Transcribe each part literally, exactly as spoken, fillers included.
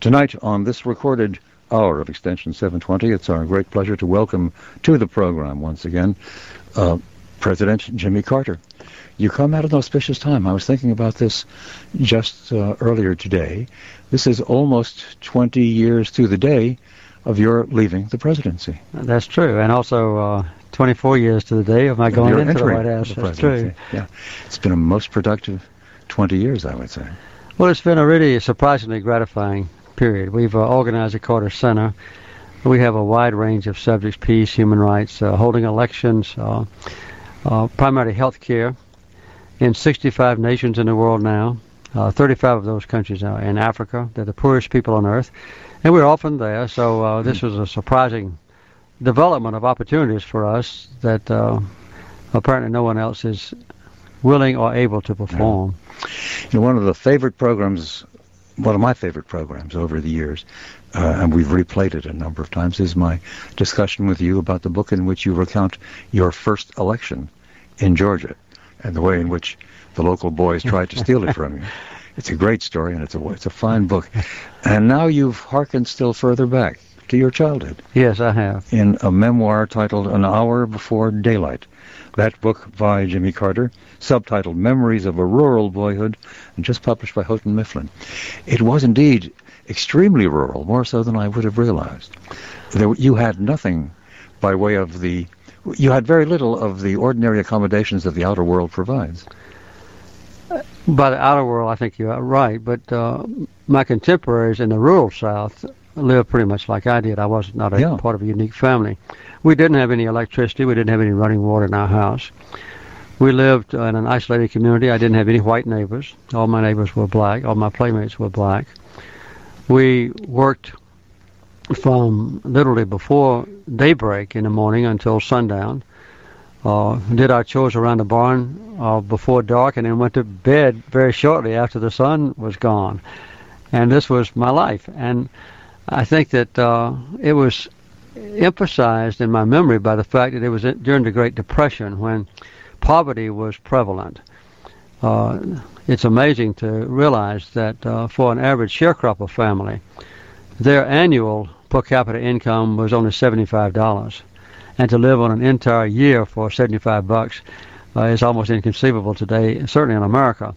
Tonight, on this recorded hour of Extension seven twenty, it's our great pleasure to welcome to the program once again uh, President Jimmy Carter. You come at an auspicious time. I was thinking about this just uh, earlier today. This is almost twenty years to the day of your leaving the presidency. That's true, and also uh, twenty-four years to the day of my going You're into the White House. The That's true. Yeah, it's been a most productive twenty years, I would say. Well, it's been a really surprisingly gratifying period. We've uh, organized a Carter Center. We have a wide range of subjects: peace, human rights, uh, holding elections, uh, uh, primarily health care, in sixty-five nations in the world now. Uh, thirty-five of those countries are in Africa. They're the poorest people on earth. And we're often there, so uh, this was a surprising development of opportunities for us that uh, apparently no one else is willing or able to perform. Yeah. You know, one of the favorite programs, one of my favorite programs over the years, uh, and we've replayed it a number of times, is my discussion with you about the book in which you recount your first election in Georgia and the way in which the local boys tried to steal it from you. It's a great story, and it's a it's a fine book. And now you've hearkened still further back to your childhood. Yes, I have. In a memoir titled An Hour Before Daylight. That book by Jimmy Carter, subtitled Memories of a Rural Boyhood, and just published by Houghton Mifflin. It was indeed extremely rural, more so than I would have realized. There, you had nothing by way of the... You had very little of the ordinary accommodations that the outer world provides. By the outer world, I think you're right, but uh, my contemporaries in the rural South lived pretty much like I did. I was not a yeah. part of a unique family. We didn't have any electricity. We didn't have any running water in our house. We lived uh, in an isolated community. I didn't have any white neighbors. All my neighbors were black. All my playmates were black. We worked from literally before daybreak in the morning until sundown. Uh, did our chores around the barn uh, before dark, and then went to bed very shortly after the sun was gone. And this was my life. And I think that uh, it was emphasized in my memory by the fact that it was during the Great Depression when poverty was prevalent. Uh, it's amazing to realize that uh, for an average sharecropper family, their annual per capita income was only seventy-five dollars. And to live on an entire year for seventy-five bucks uh, is almost inconceivable today, certainly in America.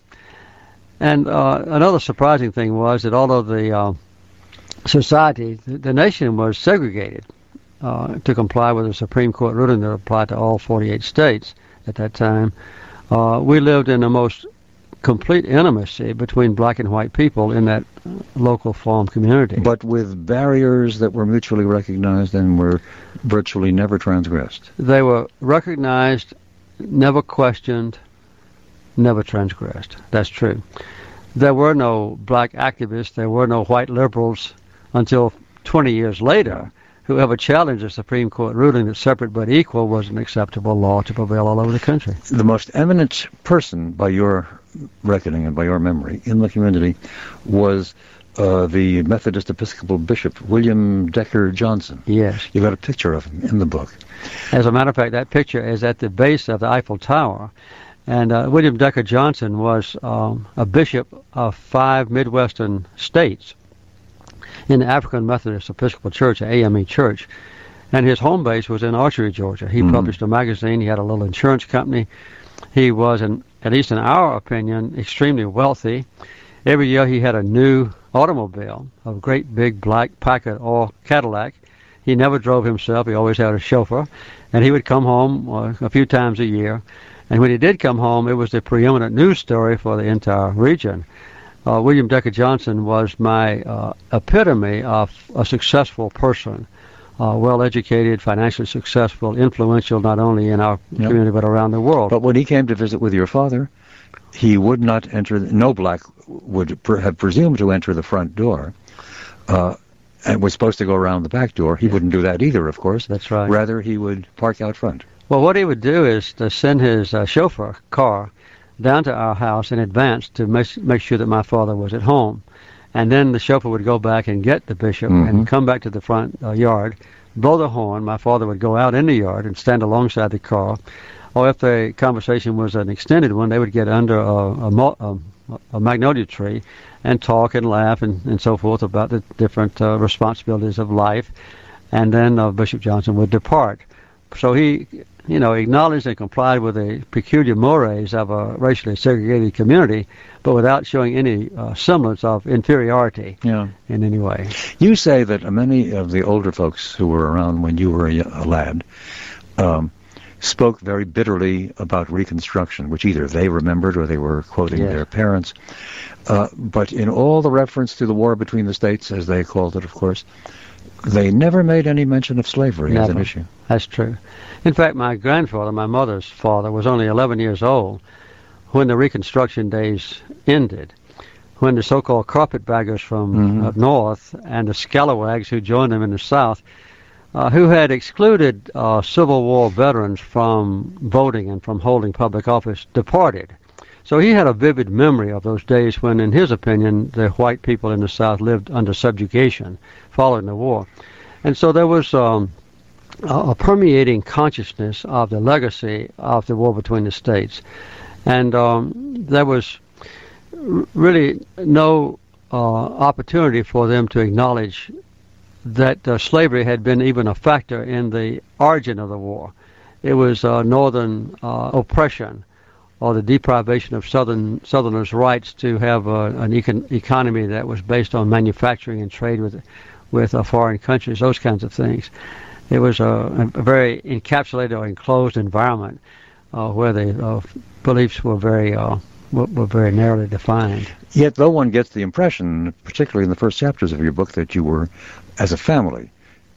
And uh, another surprising thing was that although the uh, society, the, the nation was segregated uh, to comply with the Supreme Court ruling that applied to all forty-eight states at that time, uh, we lived in the most complete intimacy between black and white people in that local farm community. But with barriers that were mutually recognized and were virtually never transgressed. They were recognized, never questioned, never transgressed. That's true. There were no black activists, there were no white liberals until twenty years later. Whoever challenged the Supreme Court ruling that separate but equal was an acceptable law to prevail all over the country. The most eminent person, by your reckoning and by your memory, in the community was uh, the Methodist Episcopal Bishop, William Decker Johnson. Yes. You got a picture of him in the book. As a matter of fact, that picture is at the base of the Eiffel Tower. And uh, William Decker Johnson was um, a bishop of five Midwestern states in the African Methodist Episcopal Church, A M E Church. And his home base was in Archery, Georgia. He mm-hmm. published a magazine. He had a little insurance company. He was, in, at least in our opinion, extremely wealthy. Every year he had a new automobile, a great big black Packard or Cadillac. He never drove himself. He always had a chauffeur. And he would come home uh, a few times a year. And when he did come home, it was the preeminent news story for the entire region. Uh, William Decker Johnson was my uh, epitome of a successful person, uh, well-educated, financially successful, influential not only in our yep. community but around the world. But when he came to visit with your father, he would not enter, the, no black would pr- have presumed to enter the front door, uh, and was supposed to go around the back door. He yeah. wouldn't do that either, of course. That's right. Rather, he would park out front. Well, what he would do is to send his uh, chauffeur car down to our house in advance to make, make sure that my father was at home. And then the chauffeur would go back and get the bishop mm-hmm. and come back to the front uh, yard, blow the horn. My father would go out in the yard and stand alongside the car. Or if the conversation was an extended one, they would get under a, a, a a magnolia tree and talk and laugh and, and so forth about the different uh, responsibilities of life. And then uh, Bishop Johnson would depart. So he, you know, acknowledged and complied with the peculiar mores of a racially segregated community, but without showing any uh, semblance of inferiority yeah. in any way. You say that many of the older folks who were around when you were a, a lad um, spoke very bitterly about Reconstruction, which either they remembered or they were quoting yes. their parents. Uh, but in all the reference to the war between the states, as they called it, of course, they never made any mention of slavery Never. as an issue. That's true. In fact, my grandfather, my mother's father, was only eleven years old when the Reconstruction days ended, when the so-called carpetbaggers from mm-hmm. up north and the scalawags who joined them in the south, uh, who had excluded uh, Civil War veterans from voting and from holding public office, departed. So he had a vivid memory of those days when, in his opinion, the white people in the South lived under subjugation following the war. And so there was um, a, a permeating consciousness of the legacy of the war between the states. And um, there was r- really no uh, opportunity for them to acknowledge that uh, slavery had been even a factor in the origin of the war. It was uh, northern uh, oppression, or the deprivation of Southern Southerners' rights to have uh, an econ- economy that was based on manufacturing and trade with with uh, foreign countries, those kinds of things. It was a, a very encapsulated or enclosed environment uh, where the uh, beliefs were very uh, were, were very narrowly defined. Yet, though one gets the impression, particularly in the first chapters of your book, that you were, as a family,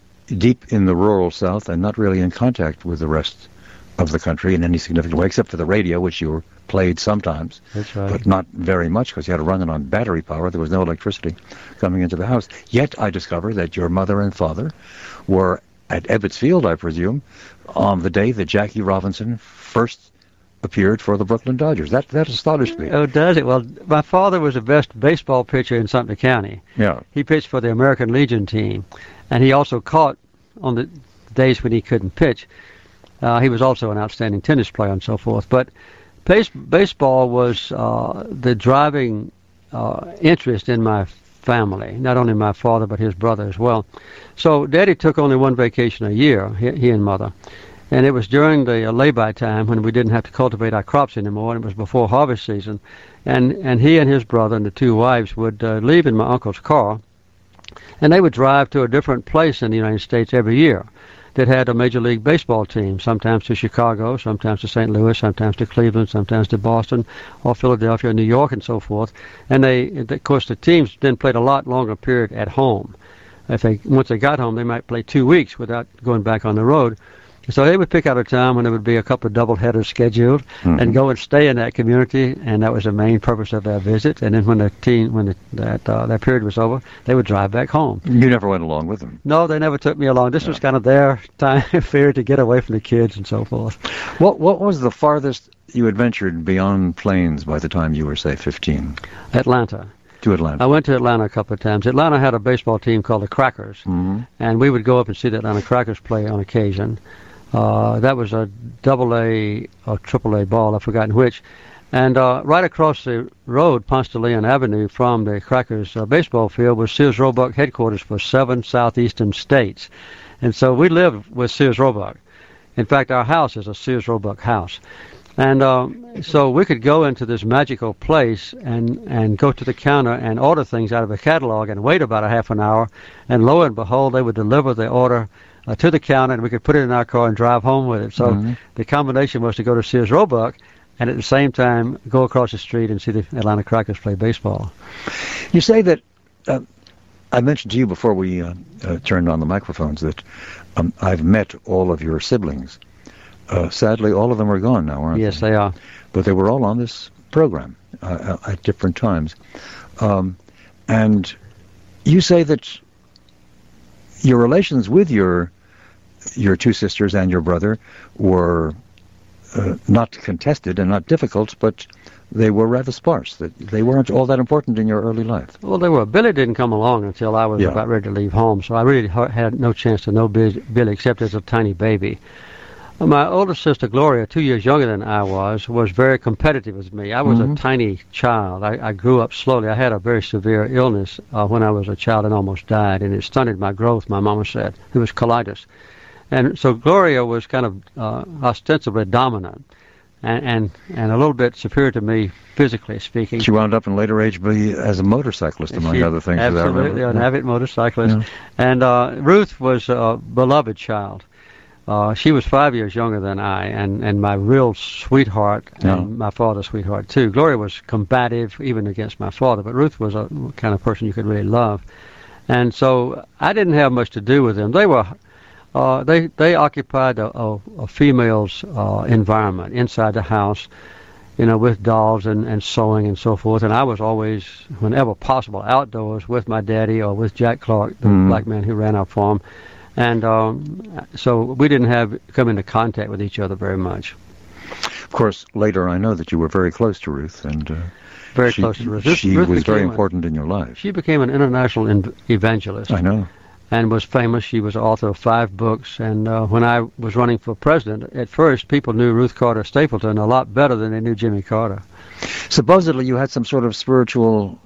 deep in the rural South and not really in contact with the rest of the country in any significant way, except for the radio, which you were played sometimes, That's right. but not very much because you had to run it on battery power. There was no electricity coming into the house. Yet I discovered that your mother and father were at Ebbets Field, I presume, on the day that Jackie Robinson first appeared for the Brooklyn Dodgers. That that astonished me. Oh, does it? Well, my father was the best baseball pitcher in Sumter County. Yeah. He pitched for the American Legion team, and he also caught on the days when he couldn't pitch. Uh, he was also an outstanding tennis player and so forth. But base- baseball was uh, the driving uh, interest in my family, not only my father but his brother as well. So Daddy took only one vacation a year, he, he and Mother. And it was during the uh, lay-by time when we didn't have to cultivate our crops anymore, and it was before harvest season. And, and he and his brother and the two wives would uh, leave in my uncle's car, and they would drive to a different place in the United States every year that had a Major League Baseball team, sometimes to Chicago, sometimes to Saint Louis, sometimes to Cleveland, sometimes to Boston, or Philadelphia, New York, and so forth. And they, of course, the teams then played a lot longer period at home. If they once they got home, they might play two weeks without going back on the road. So they would pick out a time when there would be a couple of double headers scheduled, mm-hmm. and go and stay in that community, and that was the main purpose of their visit. And then when the team, when the, that uh, that period was over, they would drive back home. You never went along with them? No, they never took me along. This yeah. was kind of their time period to get away from the kids and so forth. What What was the farthest you had ventured beyond Plains by the time you were, say, fifteen? Atlanta. To Atlanta. I went to Atlanta a couple of times. Atlanta had a baseball team called the Crackers, mm-hmm. and we would go up and see the Atlanta Crackers play on occasion. Uh, that was a double A or triple A ball, I've forgotten which. And uh, right across the road, Ponce de Leon Avenue, from the Crackers uh, baseball field was Sears Roebuck headquarters for seven southeastern states. And so we lived with Sears Roebuck. In fact, our house is a Sears Roebuck house. And um, so we could go into this magical place and, and go to the counter and order things out of a catalog and wait about a half an hour. And lo and behold, they would deliver the order Uh, to the counter, and we could put it in our car and drive home with it. So mm-hmm. the combination was to go to Sears Roebuck and at the same time go across the street and see the Atlanta Crackers play baseball. You say that, uh, I mentioned to you before we uh, uh, turned on the microphones that um, I've met all of your siblings. Uh, sadly, all of them are gone now, aren't yes, they? Yes, they are. But they were all on this program uh, at different times. Um, and you say that your relations with your your two sisters and your brother were uh, not contested and not difficult, but they were rather sparse. That they weren't all that important in your early life. Well, they were. Billy didn't come along until I was yeah. about ready to leave home, so I really ha- had no chance to know Billy except as a tiny baby. My older sister, Gloria, two years younger than I was, was very competitive with me. I was Mhm. a tiny child. I, I grew up slowly. I had a very severe illness uh, when I was a child and almost died, and it stunted my growth, my mama said. It was colitis. And so Gloria was kind of uh, ostensibly dominant and, and, and a little bit superior to me, physically speaking. She wound up in later age be as a motorcyclist, among She- other things. as I remember. Absolutely, an Yeah. avid motorcyclist. Yeah. And uh, Ruth was a beloved child. Uh, she was five years younger than I, and, and my real sweetheart, Yeah. and my father's sweetheart too. Gloria was combative, even against my father, but Ruth was a kind of person you could really love. And so I didn't have much to do with them. They were, uh, they they occupied a, a, a female's uh, environment inside the house, you know, with dolls and, and sewing and so forth. And I was always, whenever possible, outdoors with my daddy or with Jack Clark, the Mm. black man who ran our farm. And um, so we didn't have come into contact with each other very much. Of course, later I know that you were very close to Ruth, and uh, Very she, close to Ruth. Ruth- she Ruth was very became a- important in your life. She became an international in- evangelist I know. and was famous. She was the author of five books. And uh, when I was running for president, at first people knew Ruth Carter Stapleton a lot better than they knew Jimmy Carter. Supposedly you had some sort of spiritual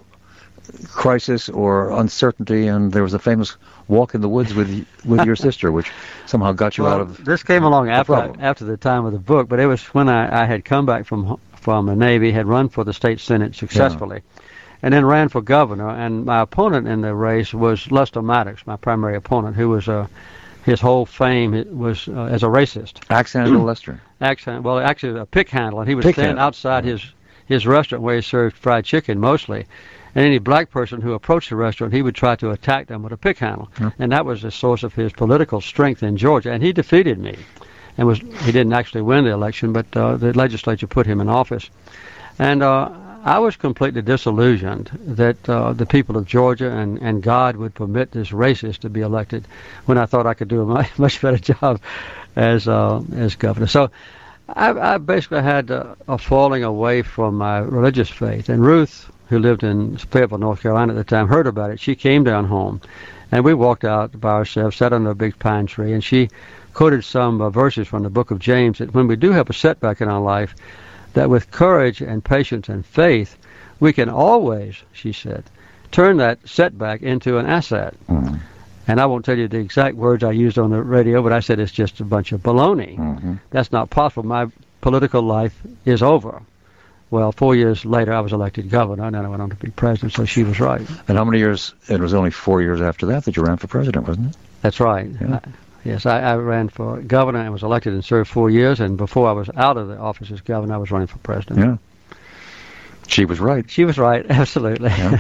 crisis or uncertainty, and there was a famous walk in the woods with with your sister, which somehow got you Well, out of. this came along after problem. after the time of the book, but it was when I, I had come back from from the Navy, had run for the state senate successfully, and then ran for governor. And my opponent in the race was Lester Maddox, my primary opponent, who was a his whole fame was uh, as a racist. Axe handle Lester. Accent, well, actually a pick handle, and he would Pick stand handle. outside his his restaurant where he served fried chicken mostly. And any black person who approached the restaurant, he would try to attack them with a pick handle. Yeah. And that was the source of his political strength in Georgia. And he defeated me. And was he didn't actually win the election, but uh, the legislature put him in office. And uh, I was completely disillusioned that uh, the people of Georgia and, and God would permit this racist to be elected when I thought I could do a much, much better job as uh, as governor. So I, I basically had a, a falling away from my religious faith. And Ruth, who lived in Fayetteville, North Carolina at the time, heard about it. She came down home, and we walked out by ourselves, sat under a big pine tree, and she quoted some uh, verses from the book of James that when we do have a setback in our life, that with courage and patience and faith, we can always, she said, turn that setback into an asset. Mm-hmm. And I won't tell you the exact words I used on the radio, but I said it's just a bunch of baloney. Mm-hmm. That's not possible. My political life is over. Well, four years later, I was elected governor, and then I went on to be president, so she was right. And how many years? It was only four years after that that you ran for president, wasn't it? That's right. Yeah. I, yes, I, I ran for governor and was elected and served four years, and before I was out of the office as governor, I was running for president. Yeah. She was right. She was right, absolutely. Yeah.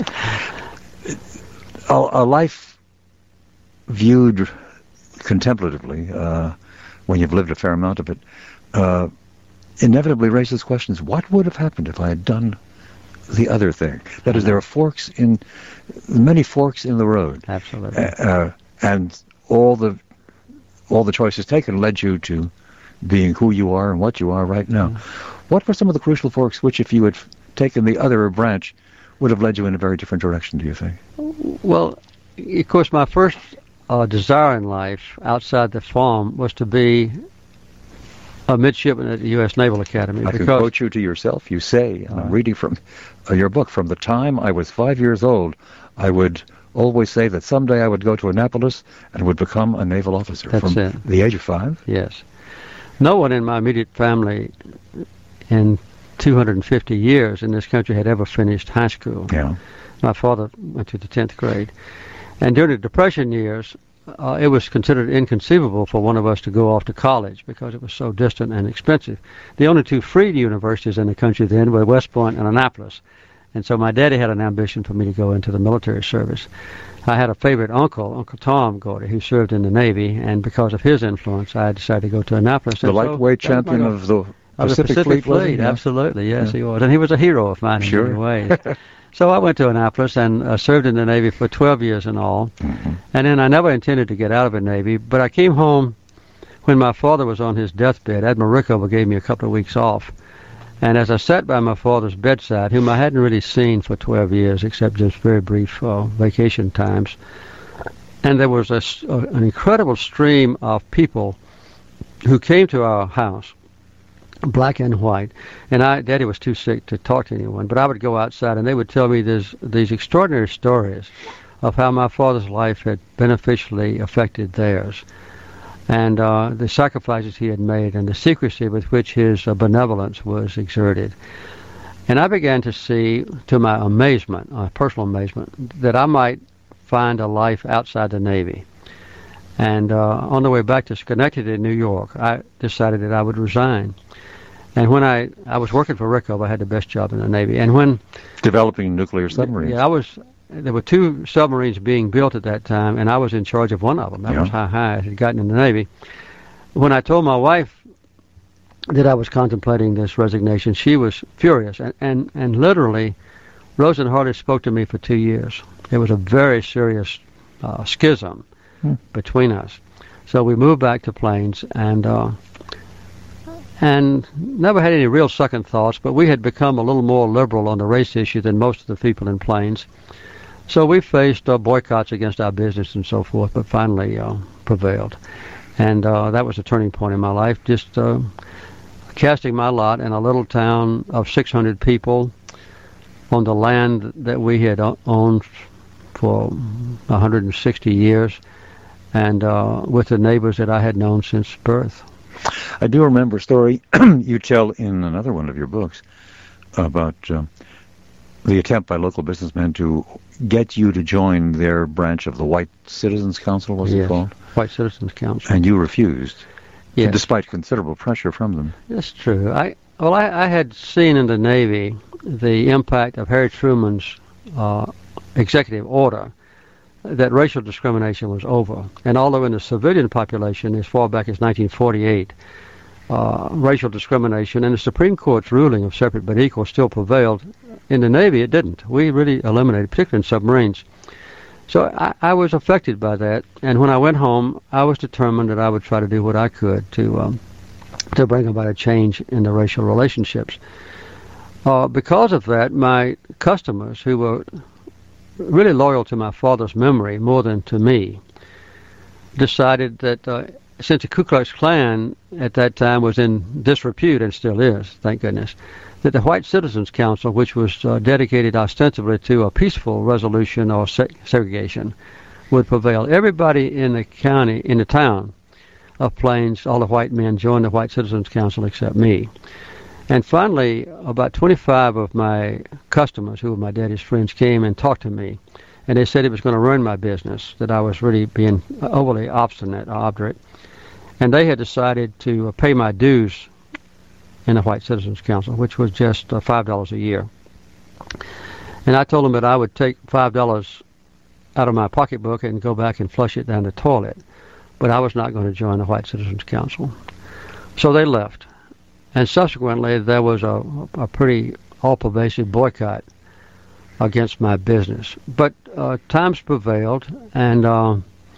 a, a life viewed contemplatively, uh, when you've lived a fair amount of it, uh, inevitably raises questions. What would have happened if I had done the other thing? That is, there are forks in, many forks in the road. Absolutely. Uh, and all the all the choices taken led you to being who you are and what you are right now. Mm-hmm. What were some of the crucial forks which, if you had taken the other branch, would have led you in a very different direction, do you think? Well, of course, my first uh, desire in life outside the farm was to be a midshipman at the U S Naval Academy. I can because quote you to yourself. You say, and I'm Right. reading from uh, your book, from the time I was five years old, I would always say that someday I would go to Annapolis and would become a naval officer. That's from it. the age of five? Yes. No one in my immediate family in two hundred fifty years in this country had ever finished high school. Yeah. My father went to the tenth grade. And during the Depression years, uh, it was considered inconceivable for one of us to go off to college because it was so distant and expensive. The only two free universities in the country then were West Point and Annapolis. And so my daddy had an ambition for me to go into the military service. I had a favorite uncle, Uncle Tom Gordy, who served in the Navy, and because of his influence, I decided to go to Annapolis. The And so lightweight that was my champion goal. of the Of the Pacific, Pacific Fleet, was he? Fleet, Yeah. absolutely, yes, Yeah. he was. And he was a hero of mine in Sure. many ways. So I went to Annapolis and uh, served in the Navy for twelve years in all. Mhm. And then I never intended to get out of the Navy, but I came home when my father was on his deathbed. Admiral Rickover gave me a couple of weeks off. And as I sat by my father's bedside, whom I hadn't really seen for twelve years, except just very brief uh, vacation times, and there was a, s- a- an incredible stream of people who came to our house, black and white, and I, Daddy was too sick to talk to anyone, but I would go outside and they would tell me this, these extraordinary stories of how my father's life had beneficially affected theirs, and uh, the sacrifices he had made and the secrecy with which his uh, benevolence was exerted. And I began to see, to my amazement, uh, personal amazement, that I might find a life outside the Navy. And uh, on the way back to Schenectady, New York, I decided that I would resign. And when I, I was working for Rickover, I had the best job in the Navy. And when developing nuclear submarines, yeah, I was. There were two submarines being built at that time, and I was in charge of one of them. That yeah. was how high I had gotten in the Navy. When I told my wife that I was contemplating this resignation, she was furious, and and, and literally, Rosen hardly spoke to me for two years. It was a very serious uh, schism hmm. between us. So we moved back to Plains, and uh, and never had any real second thoughts, but we had become a little more liberal on the race issue than most of the people in Plains. So we faced uh, boycotts against our business and so forth, but finally uh, prevailed. And uh, that was a turning point in my life, just uh, casting my lot in a little town of six hundred people on the land that we had owned for one hundred sixty years, and uh, with the neighbors that I had known since birth. I do remember a story you tell in another one of your books about uh, the attempt by local businessmen to get you to join their branch of the White Citizens Council, was yes, it called? White Citizens Council. And you refused, yes. despite considerable pressure from them. That's true. I Well, I, I had seen in the Navy the impact of Harry Truman's uh, executive order that racial discrimination was over. And although in the civilian population, as far back as nineteen forty-eight, uh, racial discrimination and the Supreme Court's ruling of separate but equal still prevailed, in the Navy it didn't. We really eliminated, particularly in submarines. So I, I was affected by that, and when I went home, I was determined that I would try to do what I could to um, to bring about a change in the racial relationships. Uh, because of that, my customers, who were really loyal to my father's memory more than to me, decided that uh, since the Ku Klux Klan at that time was in disrepute, and still is, thank goodness, that the White Citizens Council, which was uh, dedicated ostensibly to a peaceful resolution or se- segregation, would prevail. Everybody in the county, in the town of Plains, all the white men joined the White Citizens Council except me. And finally, about twenty-five of my customers, who were my daddy's friends, came and talked to me. And they said it was going to ruin my business, that I was really being overly obstinate or obdurate. And they had decided to uh, pay my dues in the White Citizens Council, which was just uh, five dollars a year. And I told them that I would take five dollars out of my pocketbook and go back and flush it down the toilet. But I was not going to join the White Citizens Council. So they left. And subsequently, there was a, a pretty all-pervasive boycott against my business. But uh, times prevailed, and uh,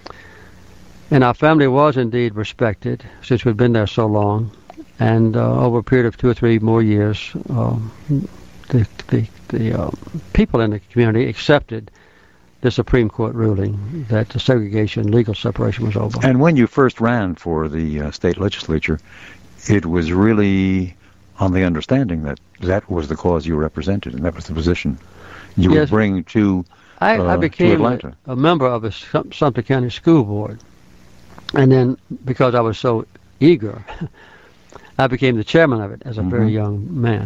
and our family was indeed respected, since we'd been there so long. And uh, over a period of two or three more years, uh, the the, the uh, people in the community accepted the Supreme Court ruling that the segregation, legal separation was over. And when you first ran for the uh, state legislature, it was really on the understanding that that was the cause you represented, and that was the position you yes, would bring to, uh, I, I became to Atlanta. A, a member of the Sumter County School Board. And then, because I was so eager, I became the chairman of it as a mm-hmm. very young man.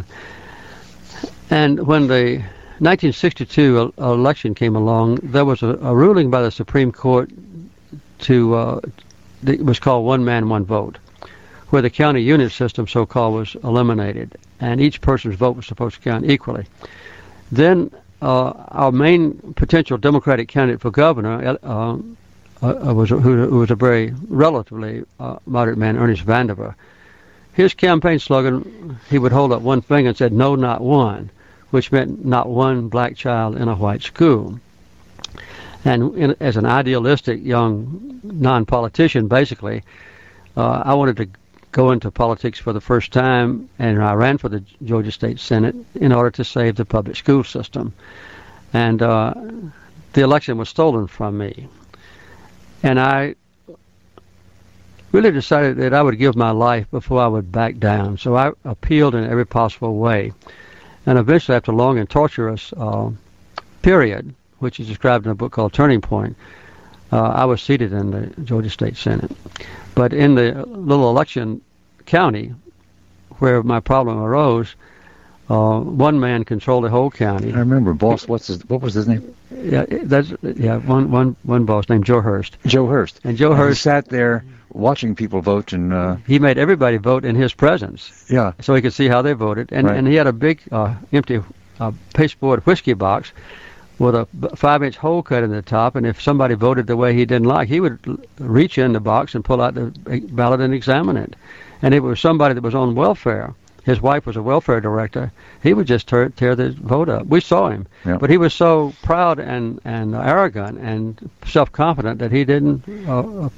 And when the nineteen sixty-two election came along, there was a, a ruling by the Supreme Court to, uh, it was called one man, one vote, where the county unit system, so-called, was eliminated, and each person's vote was supposed to count equally. Then uh, our main potential Democratic candidate for governor uh, uh, was who, who was a very relatively uh, moderate man, Ernest Vandiver. His campaign slogan, he would hold up one finger and said, "No, not one," which meant not one black child in a white school. And in, as an idealistic young non-politician, basically, uh, I wanted to go into politics for the first time, and I ran for the Georgia State Senate in order to save the public school system. And uh, the election was stolen from me. And I really decided that I would give my life before I would back down. So I appealed in every possible way. And eventually, after a long and torturous uh, period, which is described in a book called Turning Point, uh, I was seated in the Georgia State Senate. But in the little election county where my problem arose, uh, one man controlled the whole county. I remember, boss. What's his? What was his name? Yeah, that's yeah. One one one boss named Joe Hurst. Joe Hurst. And Joe and Hurst he sat there watching people vote, and uh, he made everybody vote in his presence. Yeah. So he could see how they voted, and Right. and he had a big uh, empty uh, pasteboard whiskey box with a five-inch hole cut in the top, and if somebody voted the way he didn't like, he would l- reach in the box and pull out the ballot and examine it. And if it was somebody that was on welfare, his wife was a welfare director, he would just tear, tear the vote up. We saw him. Yeah. But he was so proud and, and arrogant and self-confident that he didn't uh,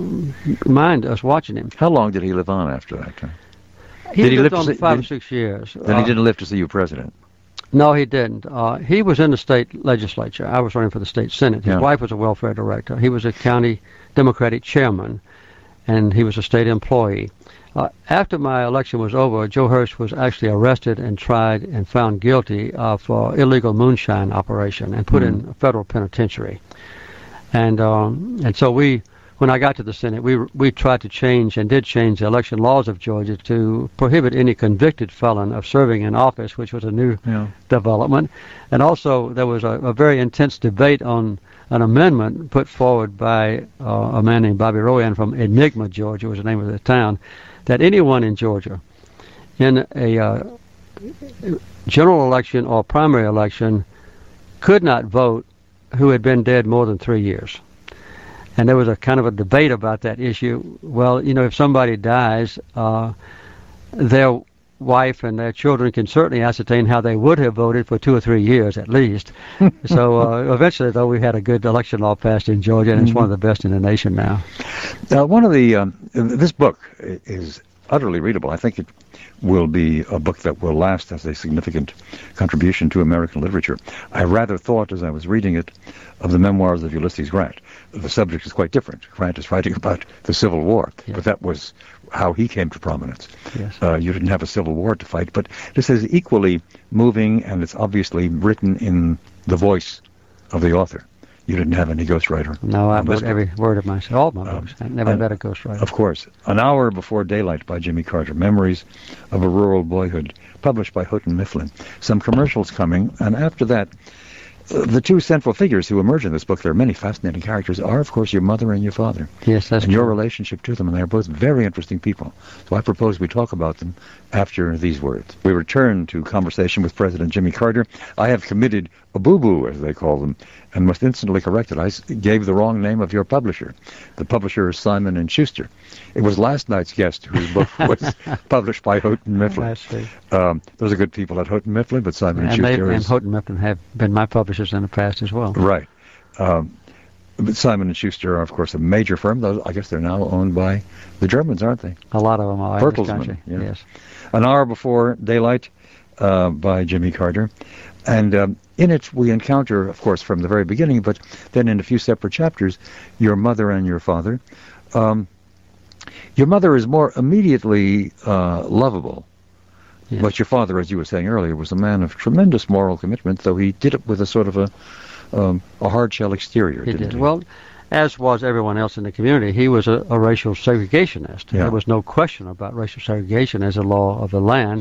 mind us watching him. How long did he live on after that time? He Did he lived live to on see- five did- or six years. Then Uh, he didn't live to see you president. No, he didn't. Uh, he was in the state legislature. I was running for the state senate. His Yeah. wife was a welfare director. He was a county Democratic chairman, and he was a state employee. Uh, after my election was over, Joe Hurst was actually arrested and tried and found guilty of uh, illegal moonshine operation and put in a federal penitentiary. And um, and so we, when I got to the Senate, we we tried to change and did change the election laws of Georgia to prohibit any convicted felon of serving in office, which was a new Yeah. development. And also there was a, a very intense debate on an amendment put forward by uh, a man named Bobby Rowan from Enigma, Georgia, was the name of the town, that anyone in Georgia in a uh, general election or primary election could not vote who had been dead more than three years. And there was a kind of a debate about that issue. Well, you know, if somebody dies, uh, their wife and their children can certainly ascertain how they would have voted for two or three years at least. So uh, eventually, though, we had a good election law passed in Georgia, and it's one of the best in the nation now. Now, one of the um, this book is utterly readable. I think it will be a book that will last as a significant contribution to American literature. I rather thought, as I was reading it, of the memoirs of Ulysses Grant. The subject is quite different. Grant is writing about the Civil War, Yeah. but that was how he came to prominence. Yes. Uh, you didn't have a civil war to fight, but this is equally moving, and it's obviously written in the voice of the author. You didn't have any ghostwriter. No, I on this wrote book. every word of myself, all my Um, books. I never and- met a ghostwriter. Of course. An Hour Before Daylight by Jimmy Carter. Memories of a Rural Boyhood, published by Houghton Mifflin. Some commercials coming, and after that, uh, the two central figures who emerge in this book, there are many fascinating characters, are, of course, your mother and your father. Yes, that's and your true. relationship to them, and they're both very interesting people. So I propose we talk about them after these words. We return to conversation with President Jimmy Carter. I have committed a boo-boo, as they call them, and must instantly correct it. I s- gave the wrong name of your publisher. The publisher is Simon and Schuster. It was last night's guest whose book was published by Houghton Mifflin. I see. Um, those are good people at Houghton Mifflin, but Simon and, And, they, Schuster and is... Houghton Mifflin have been my publishers in the past as well. Right. Um, but Simon and Schuster are, of course, a major firm. Those, I guess they're now owned by the Germans, aren't they? A lot of them are in this Bertelsmann, country. yeah. Yes. An Hour Before Daylight uh, by Jimmy Carter. And um, in it we encounter, of course, from the very beginning, but then in a few separate chapters, your mother and your father. Um, your mother is more immediately uh, lovable. Yes. But your father, as you were saying earlier, was a man of tremendous moral commitment, though he did it with a sort of a um, a hard-shell exterior, He didn't did. he? Well, as was everyone else in the community, he was a, a racial segregationist. Yeah. There was no question about racial segregation as a law of the land,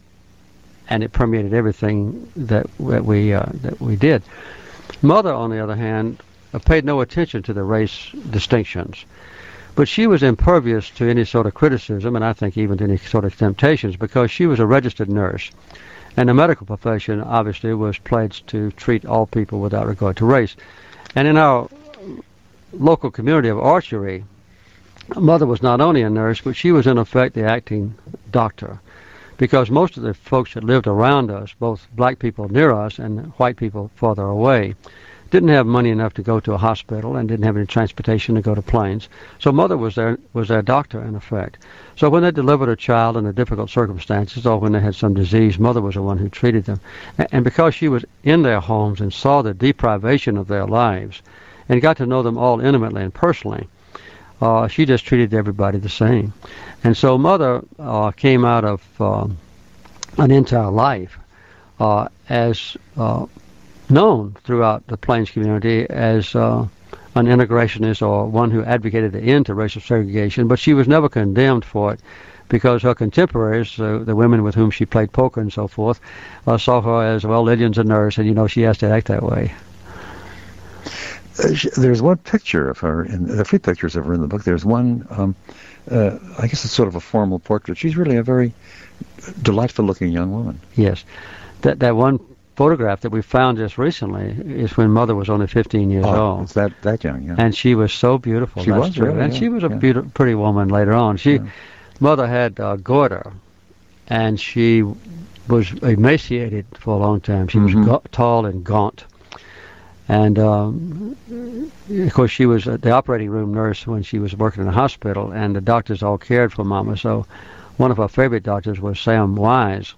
and it permeated everything that, that we uh, that we did. Mother, on the other hand, uh, paid no attention to the race distinctions, but she was impervious to any sort of criticism, and I think even to any sort of temptations, because she was a registered nurse. And the medical profession, obviously, was pledged to treat all people without regard to race. And in our local community of Archery, Mother was not only a nurse, but she was, in effect, the acting doctor. Because most of the folks that lived around us, both black people near us and white people farther away, didn't have money enough to go to a hospital and didn't have any transportation to go to planes. So Mother was their, was their doctor, in effect. So when they delivered a child under difficult circumstances or when they had some disease, Mother was the one who treated them. And, and because she was in their homes and saw the deprivation of their lives and got to know them all intimately and personally, uh, she just treated everybody the same. And so Mother uh, came out of uh, an entire life uh, as uh, known throughout the Plains community as uh, an integrationist or one who advocated the end to racial segregation, but she was never condemned for it because her contemporaries, uh, the women with whom she played poker and so forth, uh, saw her as, well, Lillian's a nurse, and, you know, she has to act that way. Uh, she, there's one picture of her, in, there are a few pictures of her in the book. There's one, um, uh, I guess it's sort of a formal portrait. She's really a very delightful-looking young woman. Yes. That that one photograph that we found just recently is when Mother was only fifteen years oh, old. It's that, that young, yeah. And she was so beautiful. She that's was, true. really, And yeah, she was a yeah. beautiful, pretty woman later on. She, Yeah. Mother had uh, goiter, and she was emaciated for a long time. She Mhm. was ga- tall and gaunt. And, um, of course, she was at the operating room nurse when she was working in the hospital, and the doctors all cared for Mama. So one of her favorite doctors was Sam Wise,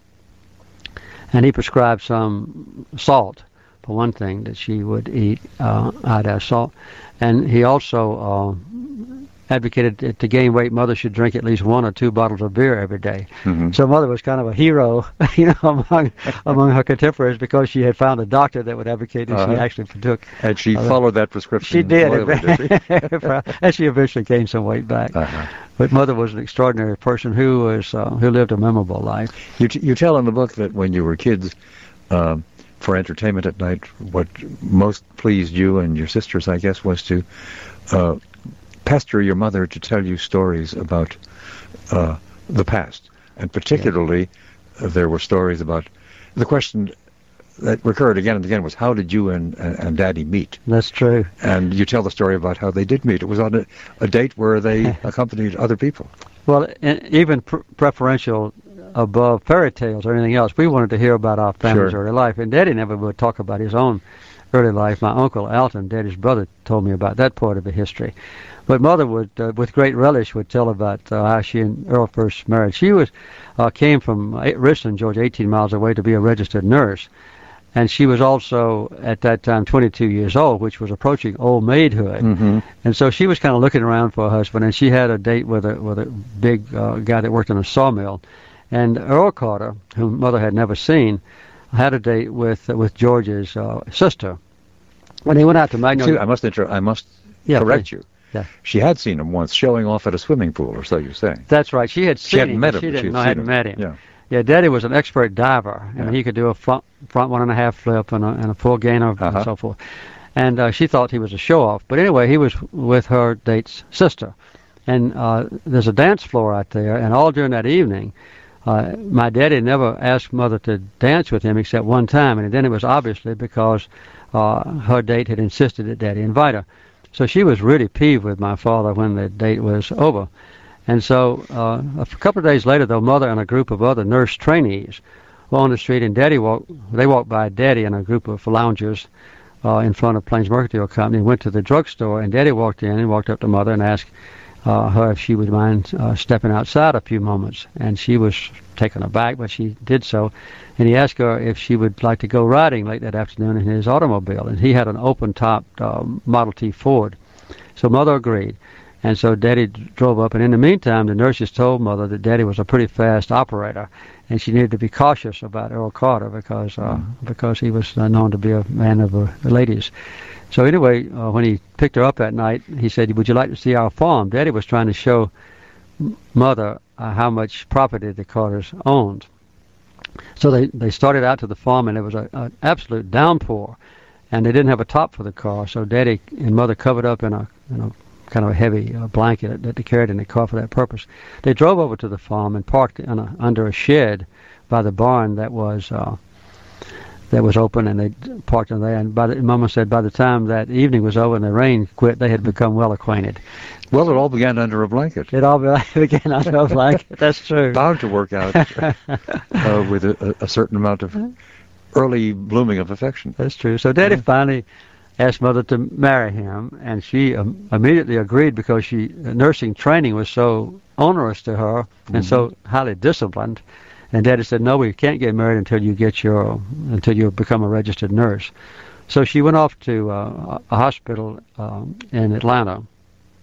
and he prescribed some salt, for one thing, that she would eat, uh, iodized salt. And he also uh, advocated that to gain weight, Mother should drink at least one or two bottles of beer every day. Mhm. So Mother was kind of a hero, you know, among among her contemporaries because she had found a doctor that would advocate that Uh-huh. she actually partook. And she Uh, followed that prescription. She did, loyally, did she? and she eventually gained some weight back. Uh-huh. But Mother was an extraordinary person who was uh, who lived a memorable life. You, t- you tell in the book that when you were kids, um, for entertainment at night, what most pleased you and your sisters, I guess, was to uh, pester your mother to tell you stories about uh, the past. And particularly, uh, there were stories about, the question that recurred again and again was, how did you and, and, and Daddy meet? That's true. And you tell the story about how they did meet. It was on a, a date where they accompanied other people. Well, and even pr- preferential above fairy tales or anything else, we wanted to hear about our family's Sure. early life. And Daddy never would talk about his own early life. My uncle Alton, Daddy's brother, told me about that part of the history. But Mother would, uh, with great relish, would tell about uh, how she and Earl first married. She was uh, came from Richland, Georgia, eighteen miles away, to be a registered nurse. And she was also, at that time, twenty-two years old, which was approaching old maidhood. Mm-hmm. And so she was kind of looking around for a husband, and she had a date with a with a big uh, guy that worked in a sawmill. And Earl Carter, whom Mother had never seen, had a date with uh, with George's uh, sister. When they went out to Magnolia... See, I must inter- I must Yeah, correct please. you. Yeah. She had seen him once showing off at a swimming pool, or so you say. That's right. She had seen She hadn't him. met but him. She but didn't she'd know, seen hadn't him. met him. Yeah. Yeah, Daddy was an expert diver. I Yeah. mean, he could do a front, front one and a half flip and a, and a full gainer Uh-huh. and so forth. And uh, she thought he was a show-off. But anyway, he was with her date's sister. And uh, there's a dance floor out there, and all during that evening, uh, my daddy never asked Mother to dance with him except one time, and then it was obviously because uh, her date had insisted that Daddy invite her. So she was really peeved with my father when the date was over. And so uh, a couple of days later, though, Mother and a group of other nurse trainees were on the street, and Daddy walked. They walked by Daddy and a group of loungers uh, in front of Plains Mercantile Company, went to the drugstore, and Daddy walked in and walked up to Mother and asked uh, her if she would mind uh, stepping outside a few moments. And she was taken aback, but she did so. And he asked her if she would like to go riding late that afternoon in his automobile. And he had an open-topped uh, Model T Ford. So Mother agreed. And so Daddy drove up, and in the meantime, the nurses told Mother that Daddy was a pretty fast operator, and she needed to be cautious about Earl Carter because uh, Mm. because he was uh, known to be a man of uh, the ladies. So anyway, uh, when he picked her up that night, he said, "Would you like to see our farm?" Daddy was trying to show Mother uh, how much property the Carters owned. So they, they started out to the farm, and there was an absolute downpour, and they didn't have a top for the car. So Daddy and Mother covered up in a, in a kind of a heavy uh, blanket that they carried in the car for that purpose. They drove over to the farm and parked in a, under a shed by the barn that was uh, that was open, and they parked in there. And by the, Mama said by the time that evening was over and the rain quit, they had become well acquainted. Well, it all began under a blanket. It all began under a blanket. That's true. Bound to work out uh, with a, a certain amount of early blooming of affection. That's true. So Daddy finally asked Mother to marry him, and she um, immediately agreed because she nursing training was so onerous to her and Mm-hmm. so highly disciplined. And Daddy said, "No, we can't get married until you get your until you become a registered nurse." So she went off to uh, a hospital um, in Atlanta,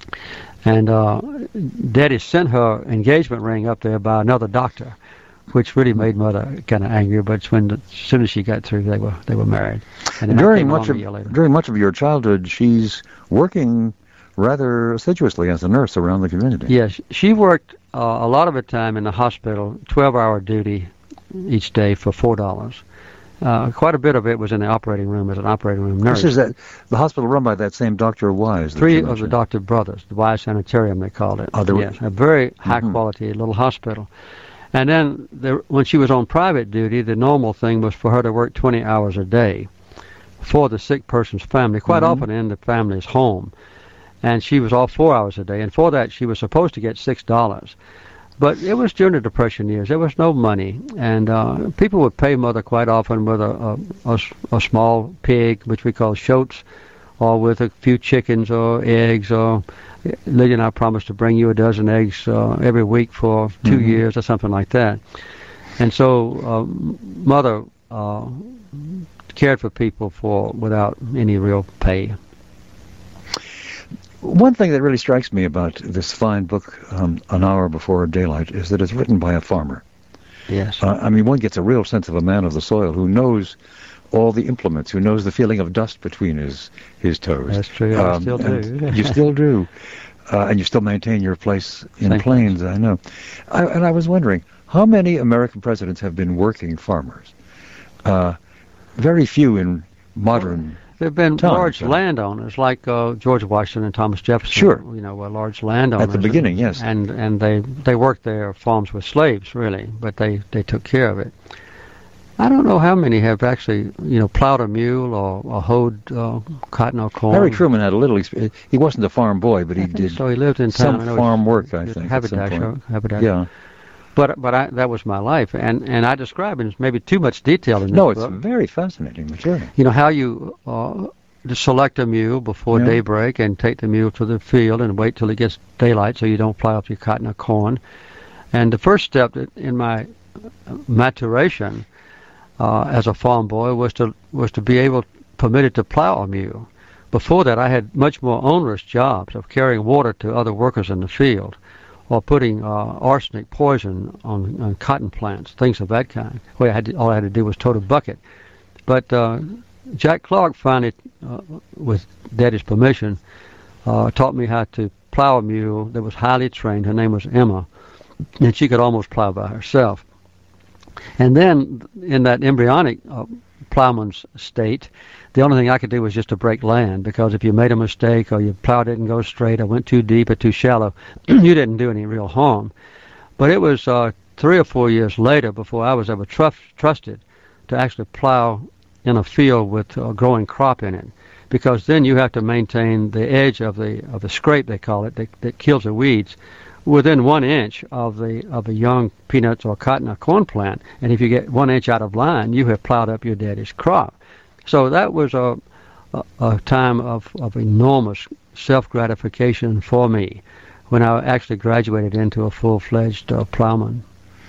And uh, Daddy sent her engagement ring up there by another doctor, which really made Mother kind of angry. But when the, as soon as she got through, they were they were married. And during much of during much of your childhood, she's working rather assiduously as a nurse around the community. Yes, she worked uh, a lot of the time in the hospital, twelve-hour duty each day for four dollars. Uh, quite a bit of it was in the operating room as an operating room nurse. This is that, the hospital run by that same Doctor Wise. Three of the Doctor brothers, the Wise Sanitarium they called it. Oh, there yes, were... a very high-quality mm-hmm. little hospital. And then there, when she was on private duty, the normal thing was for her to work twenty hours a day for the sick person's family, quite mm-hmm. often in the family's home. And she was off four hours a day. And for that, she was supposed to get six dollars. But it was during the Depression years. There was no money. And uh, people would pay Mother quite often with a, a, a, a small pig, which we call shotes, or with a few chickens or eggs. Or Lydia and I promised to bring you a dozen eggs uh, every week for two mm-hmm. years or something like that. And so uh, Mother uh, cared for people for without any real pay. One thing that really strikes me about this fine book, um, An Hour Before Daylight, is that it's written by a farmer. Yes. Uh, I mean, one gets a real sense of a man of the soil who knows all the implements, who knows the feeling of dust between his, his toes. That's true. Um, I still do. You still do. Uh, and you still maintain your place in Same Plains, place. I know. I, and I was wondering, how many American presidents have been working farmers? Uh, very few in modern... There have been Time, large so. landowners like uh, George Washington and Thomas Jefferson. Sure. You know, were large landowners. At the beginning, and, yes. And and they they worked their farms with slaves, really, but they, they took care of it. I don't know how many have actually, you know, plowed a mule or, or hoed uh, cotton or corn. Harry Truman had a little experience. He wasn't a farm boy, but he did so he lived in town. some farm work, I think. Haberdasher. Haberdasher. Yeah. But but I, that was my life, and and I describe it as maybe too much detail in this No, it's book. very fascinating material. You know how you uh, to select a mule before Yeah. daybreak and take the mule to the field and wait till it gets daylight so you don't plow up your cotton or corn. And the first step that in my maturation uh, as a farm boy was to was to be able permitted to plow a mule. Before that, I had much more onerous jobs of carrying water to other workers in the field, or putting uh, arsenic poison on, on cotton plants, things of that kind. Well, I had to, all I had to do was tote a bucket. But uh, Jack Clark finally, uh, with Daddy's permission, uh, taught me how to plow a mule that was highly trained. Her name was Emma, and she could almost plow by herself. And then, in that embryonic uh, plowman's state, the only thing I could do was just to break land, because if you made a mistake or your plow didn't go straight or went too deep or too shallow, you didn't do any real harm. But it was uh, three or four years later before I was ever trust, trusted to actually plow in a field with a growing crop in it, because then you have to maintain the edge of the of the scrape, they call it, that, that kills the weeds, within one inch of the of a young peanuts or cotton or corn plant. And if you get one inch out of line, you have plowed up your daddy's crop. So that was a, a, a time of, of enormous self-gratification for me when I actually graduated into a full-fledged uh, plowman.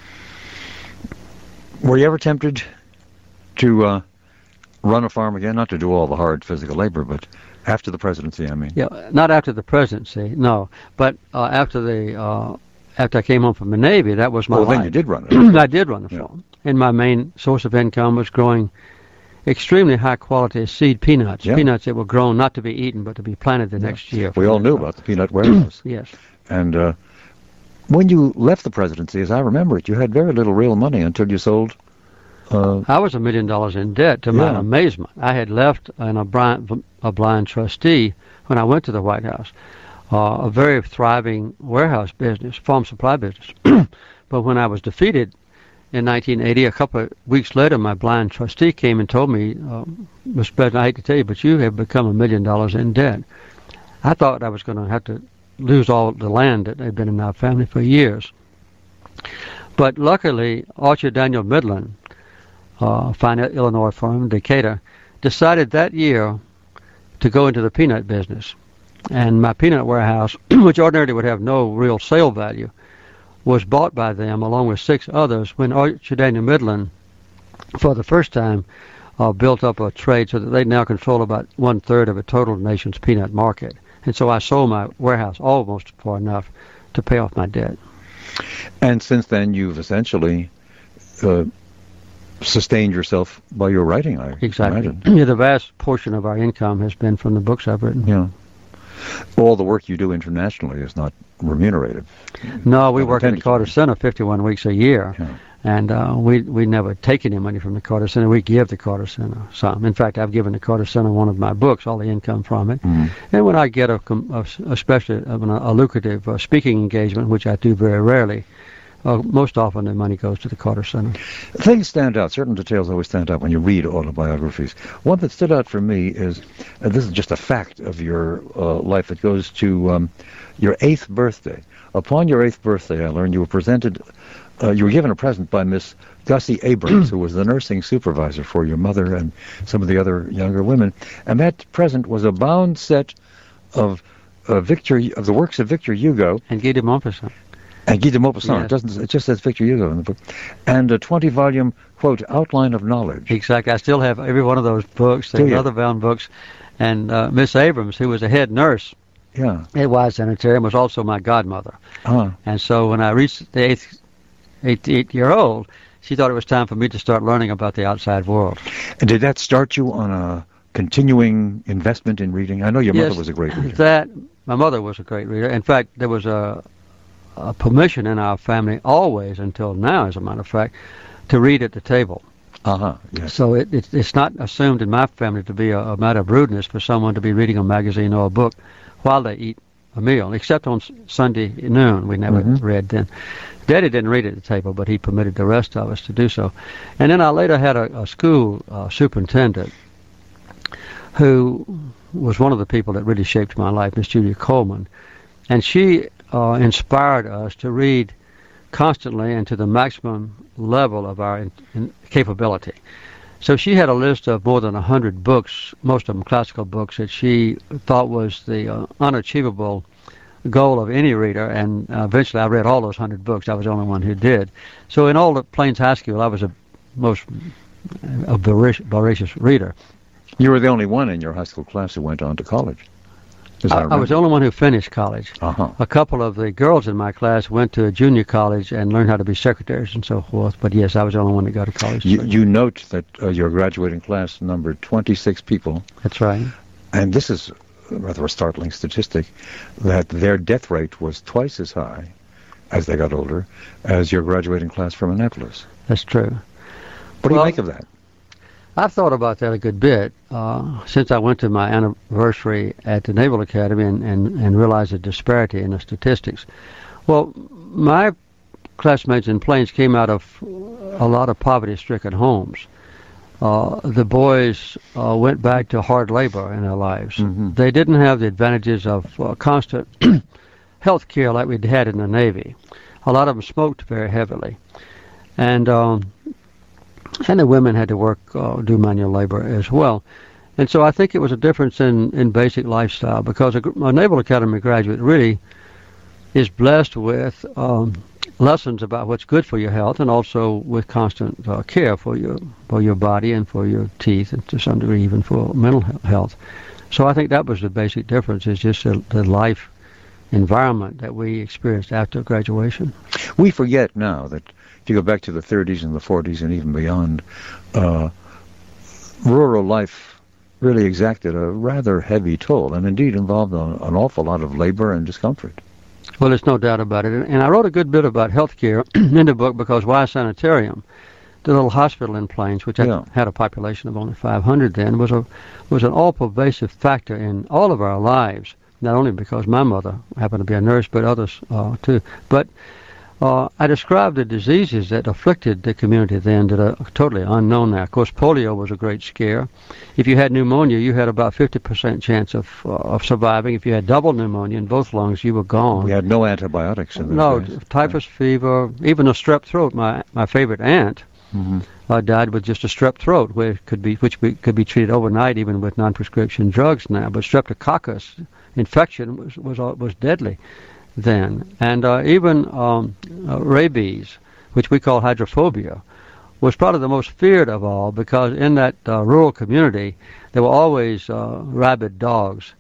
Were you ever tempted to uh, run a farm again? Not to do all the hard physical labor, but after the presidency, I mean. Yeah, not after the presidency, no. But uh, after the uh, after I came home from the Navy, that was my well, life. then you did run it. I did run the Yeah. farm. And my main source of income was growing extremely high-quality seed peanuts, Yeah. peanuts that were grown not to be eaten but to be planted the next year. We all knew about the peanut warehouse. Yes. And uh, when you left the presidency, as I remember it, you had very little real money until you sold... Uh, I was a million dollars in debt, to my Yeah. amazement. I had left in a blind, a blind trustee when I went to the White House, uh, a very thriving warehouse business, farm supply business. But when I was defeated in nineteen eighty, a couple of weeks later, my blind trustee came and told me, uh, Mister President, I hate to tell you, but you have become a million dollars in debt. I thought I was going to have to lose all the land that had been in our family for years. But luckily, Archer Daniel Midland, uh, fine Illinois firm, Decatur, decided that year to go into the peanut business. And my peanut warehouse, which ordinarily would have no real sale value, was bought by them along with six others when Archer Daniel Midland, for the first time, uh, built up a trade so that they now control about one-third of the total nation's peanut market. And so I sold my warehouse almost for enough to pay off my debt. And since then, you've essentially uh, sustained yourself by your writing, I exactly. imagine. Yeah, the vast portion of our income has been from the books I've written. Yeah. All the work you do internationally is not remunerated. No, we work at the Carter Center fifty-one weeks a year. Yeah. And uh, we we never take any money from the Carter Center. We give the Carter Center some. In fact, I've given the Carter Center one of my books, all the income from it. Mm-hmm. And when I get a, a especially a, a lucrative uh, speaking engagement, which I do very rarely, uh, most often the money goes to the Carter Center. Things stand out. Certain details always stand out when you read autobiographies. One that stood out for me is, uh, this is just a fact of your uh, life. It goes to um, your eighth birthday. Upon your eighth birthday, I learned you were presented... Uh, you were given a present by Miss Gussie Abrams, who was the nursing supervisor for your mother and some of the other younger women. And that present was a bound set of uh, Victor of the works of Victor Hugo and Guy de Maupassant. And Guy de Maupassant. Yes. It doesn't. It just says Victor Hugo in the book. And a twenty-volume quote outline of knowledge. Exactly. I still have every one of those books. There's other bound books. And uh, Miss Abrams, who was a head nurse yeah. at Wise Sanitarium, was also my godmother. Uh-huh. And so when I reached the eighth eight-year-old, she thought it was time for me to start learning about the outside world. And did that start you on a continuing investment in reading? I know your yes, mother was a great reader. That my mother was a great reader. In fact, there was a, a permission in our family always, until now, as a matter of fact, to read at the table. Uh-huh, yes. So it, it, it's not assumed in my family to be a, a matter of rudeness for someone to be reading a magazine or a book while they eat a meal, except on Sunday noon. We never mm-hmm. read then. Daddy didn't read at the table, but he permitted the rest of us to do so. And then I later had a, a school uh, superintendent who was one of the people that really shaped my life, Miss Julia Coleman. And she uh, inspired us to read constantly and to the maximum level of our in, in capability. So she had a list of more than one hundred books, most of them classical books, that she thought was the uh, unachievable goal of any reader, and uh, eventually I read all those hundred books. I was the only one who did. So in all of Plains High School, I was a most a voracious, voracious reader. You were the only one in your high school class who went on to college. I, I, I was the only one who finished college. Uh-huh. A couple of the girls in my class went to a junior college and learned how to be secretaries and so forth. But yes, I was the only one to go to college. You, you note that uh, your graduating class numbered twenty-six people. That's right. And this is rather a startling statistic, that their death rate was twice as high as they got older as your graduating class from Annapolis. That's true. What do well, you make of that? I've thought about that a good bit uh, since I went to my anniversary at the Naval Academy and, and, and realized the disparity in the statistics. Well, my classmates in Plains came out of a lot of poverty-stricken homes. Uh, the boys uh, went back to hard labor in their lives. Mm-hmm. They didn't have the advantages of uh, constant health care like we'd had in the Navy. A lot of them smoked very heavily. And um, and the women had to work, uh, do manual labor as well. And so I think it was a difference in, in basic lifestyle, because a, a Naval Academy graduate really is blessed with um, lessons about what's good for your health, and also with constant uh, care for your for your body and for your teeth, and to some degree even for mental health. So I think that was the basic difference, is just the, the life environment that we experienced after graduation. We forget now that if you go back to the thirties and the forties and even beyond, uh, rural life really exacted a rather heavy toll, and indeed involved an, an awful lot of labor and discomfort. Well, there's no doubt about it. And I wrote a good bit about health care in the book, because Wise Sanitarium, the little hospital in Plains, which yeah. had, had a population of only five hundred then, was a was an all-pervasive factor in all of our lives, not only because my mother happened to be a nurse, but others uh, too. But uh, I described the diseases that afflicted the community then that are totally unknown now. Of course, polio was a great scare. If you had pneumonia, you had about fifty percent chance of uh, of surviving. If you had double pneumonia in both lungs, you were gone. We had no antibiotics in those No, days. typhus right. fever, even a strep throat. My my favorite aunt mm-hmm. uh, died with just a strep throat, where it could be, which be, could be treated overnight, even with non-prescription drugs now. But streptococcus infection was was uh, was deadly then, and uh, even um, uh, rabies, which we call hydrophobia, was probably the most feared of all, because in that uh, rural community there were always uh, rabid dogs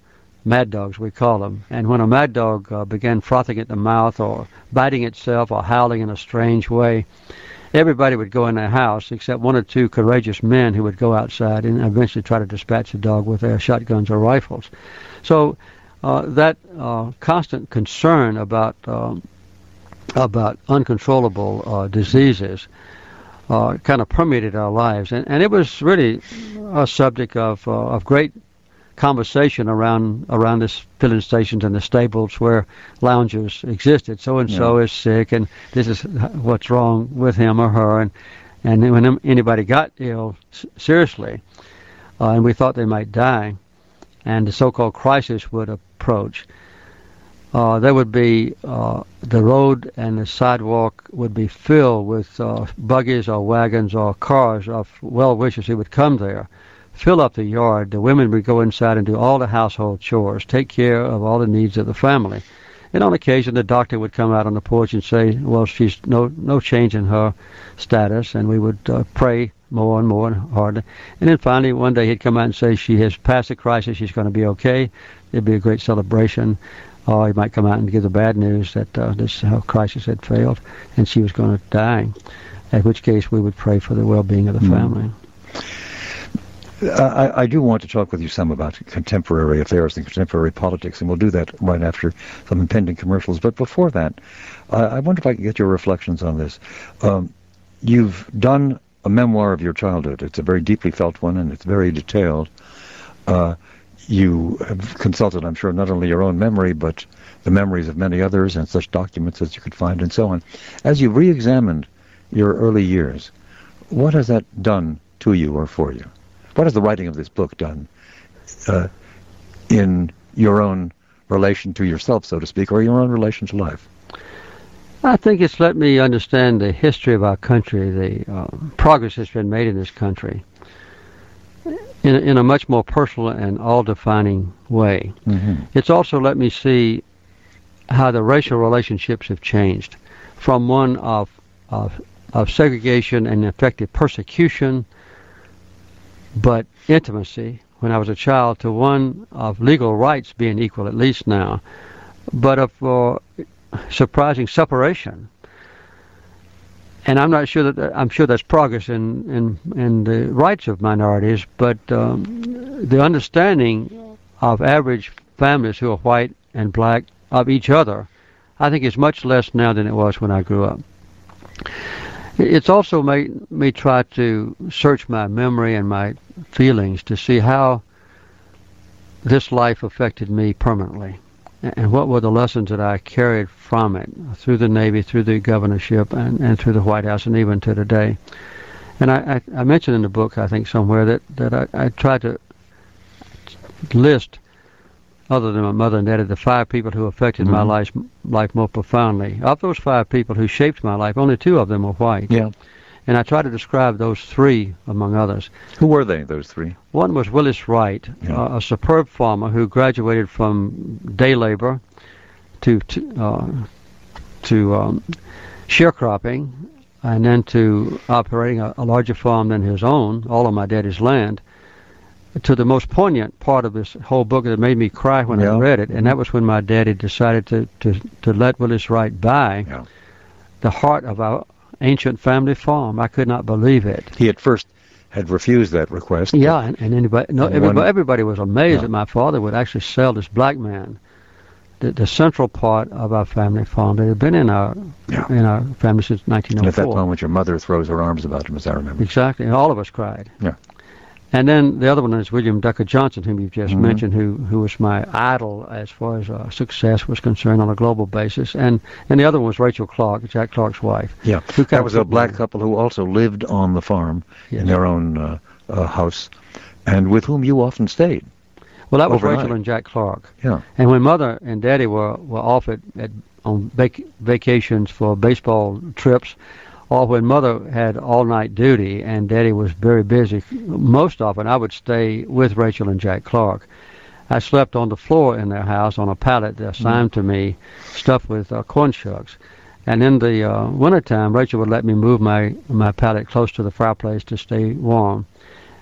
mad dogs, we call them. And when a mad dog uh, began frothing at the mouth or biting itself or howling in a strange way, everybody would go in their house except one or two courageous men who would go outside and eventually try to dispatch the dog with their shotguns or rifles. So uh, that uh, constant concern about um, about uncontrollable uh, diseases uh, kind of permeated our lives, and, and it was really a subject of uh, of great conversation around around the filling stations and the stables where loungers existed. So and so is sick, and this is what's wrong with him or her. And and when anybody got ill seriously, uh, and we thought they might die, and the so-called crisis would approach, uh, there would be uh, the road and the sidewalk would be filled with uh, buggies or wagons or cars of well-wishers who would come there, fill up the yard. The women would go inside and do all the household chores, take care of all the needs of the family. And on occasion, the doctor would come out on the porch and say, well, she's no no change in her status, and we would uh, pray more and more and harder. And then finally, one day he'd come out and say she has passed the crisis, she's going to be okay. There'd be a great celebration. Or he might come out and give the bad news that uh, this uh, crisis had failed and she was going to die, at which case we would pray for the well-being of the mm. family. I, I do want to talk with you some about contemporary affairs and contemporary politics, and we'll do that right after some impending commercials. But before that, uh, I wonder if I can get your reflections on this. Um, you've done a memoir of your childhood. It's a very deeply felt one, and it's very detailed. Uh, you have consulted, I'm sure, not only your own memory, but the memories of many others and such documents as you could find and so on. As you re-examined your early years, what has that done to you or for you? What has the writing of this book done uh, in your own relation to yourself, so to speak, or your own relation to life? I think it's let me understand the history of our country, the uh, progress that's been made in this country, in, in a much more personal and all-defining way. Mm-hmm. It's also let me see how the racial relationships have changed from one of, of, of segregation and effective persecution, but intimacy when I was a child, to one of legal rights being equal, at least now, but of uh, surprising separation. And I'm not sure that I'm sure that's progress in in, in the rights of minorities, but um, the understanding of average families who are white and black of each other, I think, is much less now than it was when I grew up. It's also made me try to search my memory and my feelings to see how this life affected me permanently, and what were the lessons that I carried from it through the Navy, through the governorship, and, and through the White House, and even to today. And I, I, I mentioned in the book, I think somewhere, that, that I, I tried to list, other than my mother and daddy, the five people who affected mm-hmm. my life life more profoundly. Of those five people who shaped my life, only two of them were white. Yeah. And I try to describe those three, among others. Who were they, those three? One was Willis Wright, yeah. uh, a superb farmer who graduated from day labor to to, uh, to um, sharecropping, and then to operating a, a larger farm than his own, all on my daddy's land, to the most poignant part of this whole book that made me cry when yeah. I read it, and that was when my daddy decided to, to, to let Willis Wright buy yeah. the heart of our ancient family farm. I could not believe it. He at first had refused that request. Yeah, and, and anybody, no, and everybody, one, everybody was amazed yeah. that my father would actually sell this black man the, the central part of our family farm that had been in our yeah. in our family since nineteen oh four. And at that moment, your mother throws her arms about him, as I remember. Exactly, and all of us cried. Yeah. And then the other one is William Decker Johnson, whom you've just mm-hmm. mentioned, who who was my idol as far as uh, success was concerned on a global basis. And and the other one was Rachel Clark, Jack Clark's wife. Yeah, that was a black couple who also lived on the farm yes. in their own uh, uh, house, and with whom you often stayed. Well, that was overnight. Rachel and Jack Clark. Yeah. And when Mother and Daddy were, were off at, at on vac- vacations for baseball trips, or when Mother had all-night duty and Daddy was very busy, most often I would stay with Rachel and Jack Clark. I slept on the floor in their house on a pallet assigned mm. to me, stuffed with uh, corn shucks. And in the uh, wintertime, Rachel would let me move my, my pallet close to the fireplace to stay warm.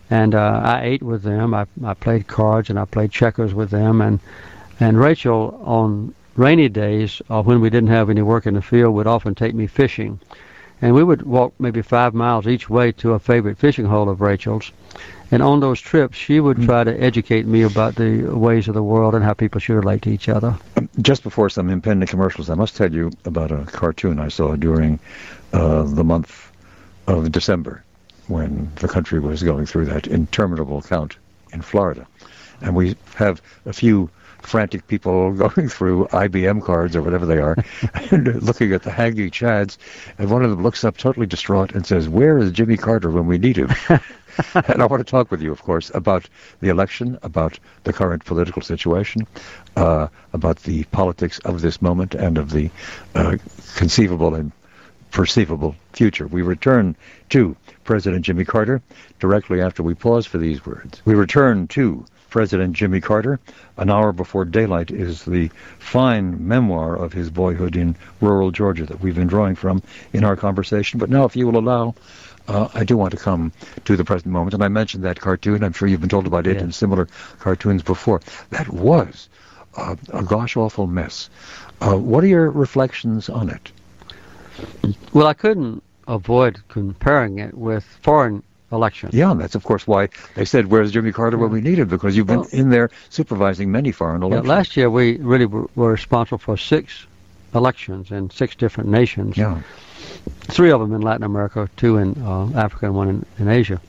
and uh, I ate with them. I, I played cards and I played checkers with them, and and Rachel on rainy days, uh, when we didn't have any work in the field, would often take me fishing. And we would walk maybe five miles each way to a favorite fishing hole of Rachel's. And on those trips, she would try to educate me about the ways of the world and how people should relate to each other. Just before some impending commercials, I must tell you about a cartoon I saw during uh, the month of December, when the country was going through that interminable count in Florida. And we have a few frantic people going through I B M cards or whatever they are and looking at the hanging chads, and one of them looks up totally distraught and says, "Where is Jimmy Carter when we need him?" And I want to talk with you, of course, about the election, about the current political situation, uh, about the politics of this moment and of the uh, conceivable and perceivable future. We return to President Jimmy Carter directly after we pause for these words. We return to President Jimmy Carter. An Hour Before Daylight is the fine memoir of his boyhood in rural Georgia that we've been drawing from in our conversation. But now, if you will allow, uh, I do want to come to the present moment. And I mentioned that cartoon. I'm sure you've been told about it yeah. and similar cartoons before. That was uh, a gosh-awful mess. Uh, what are your reflections on it? Well, I couldn't avoid comparing it with foreign elections. Yeah, and that's, of course, why they said, "Where's Jimmy Carter when we need him?" Because you've been well, in there supervising many foreign elections. Yeah, last year, we really were, were responsible for six elections in six different nations. Yeah. Three of them in Latin America, two in uh, Africa, and one in, in Asia.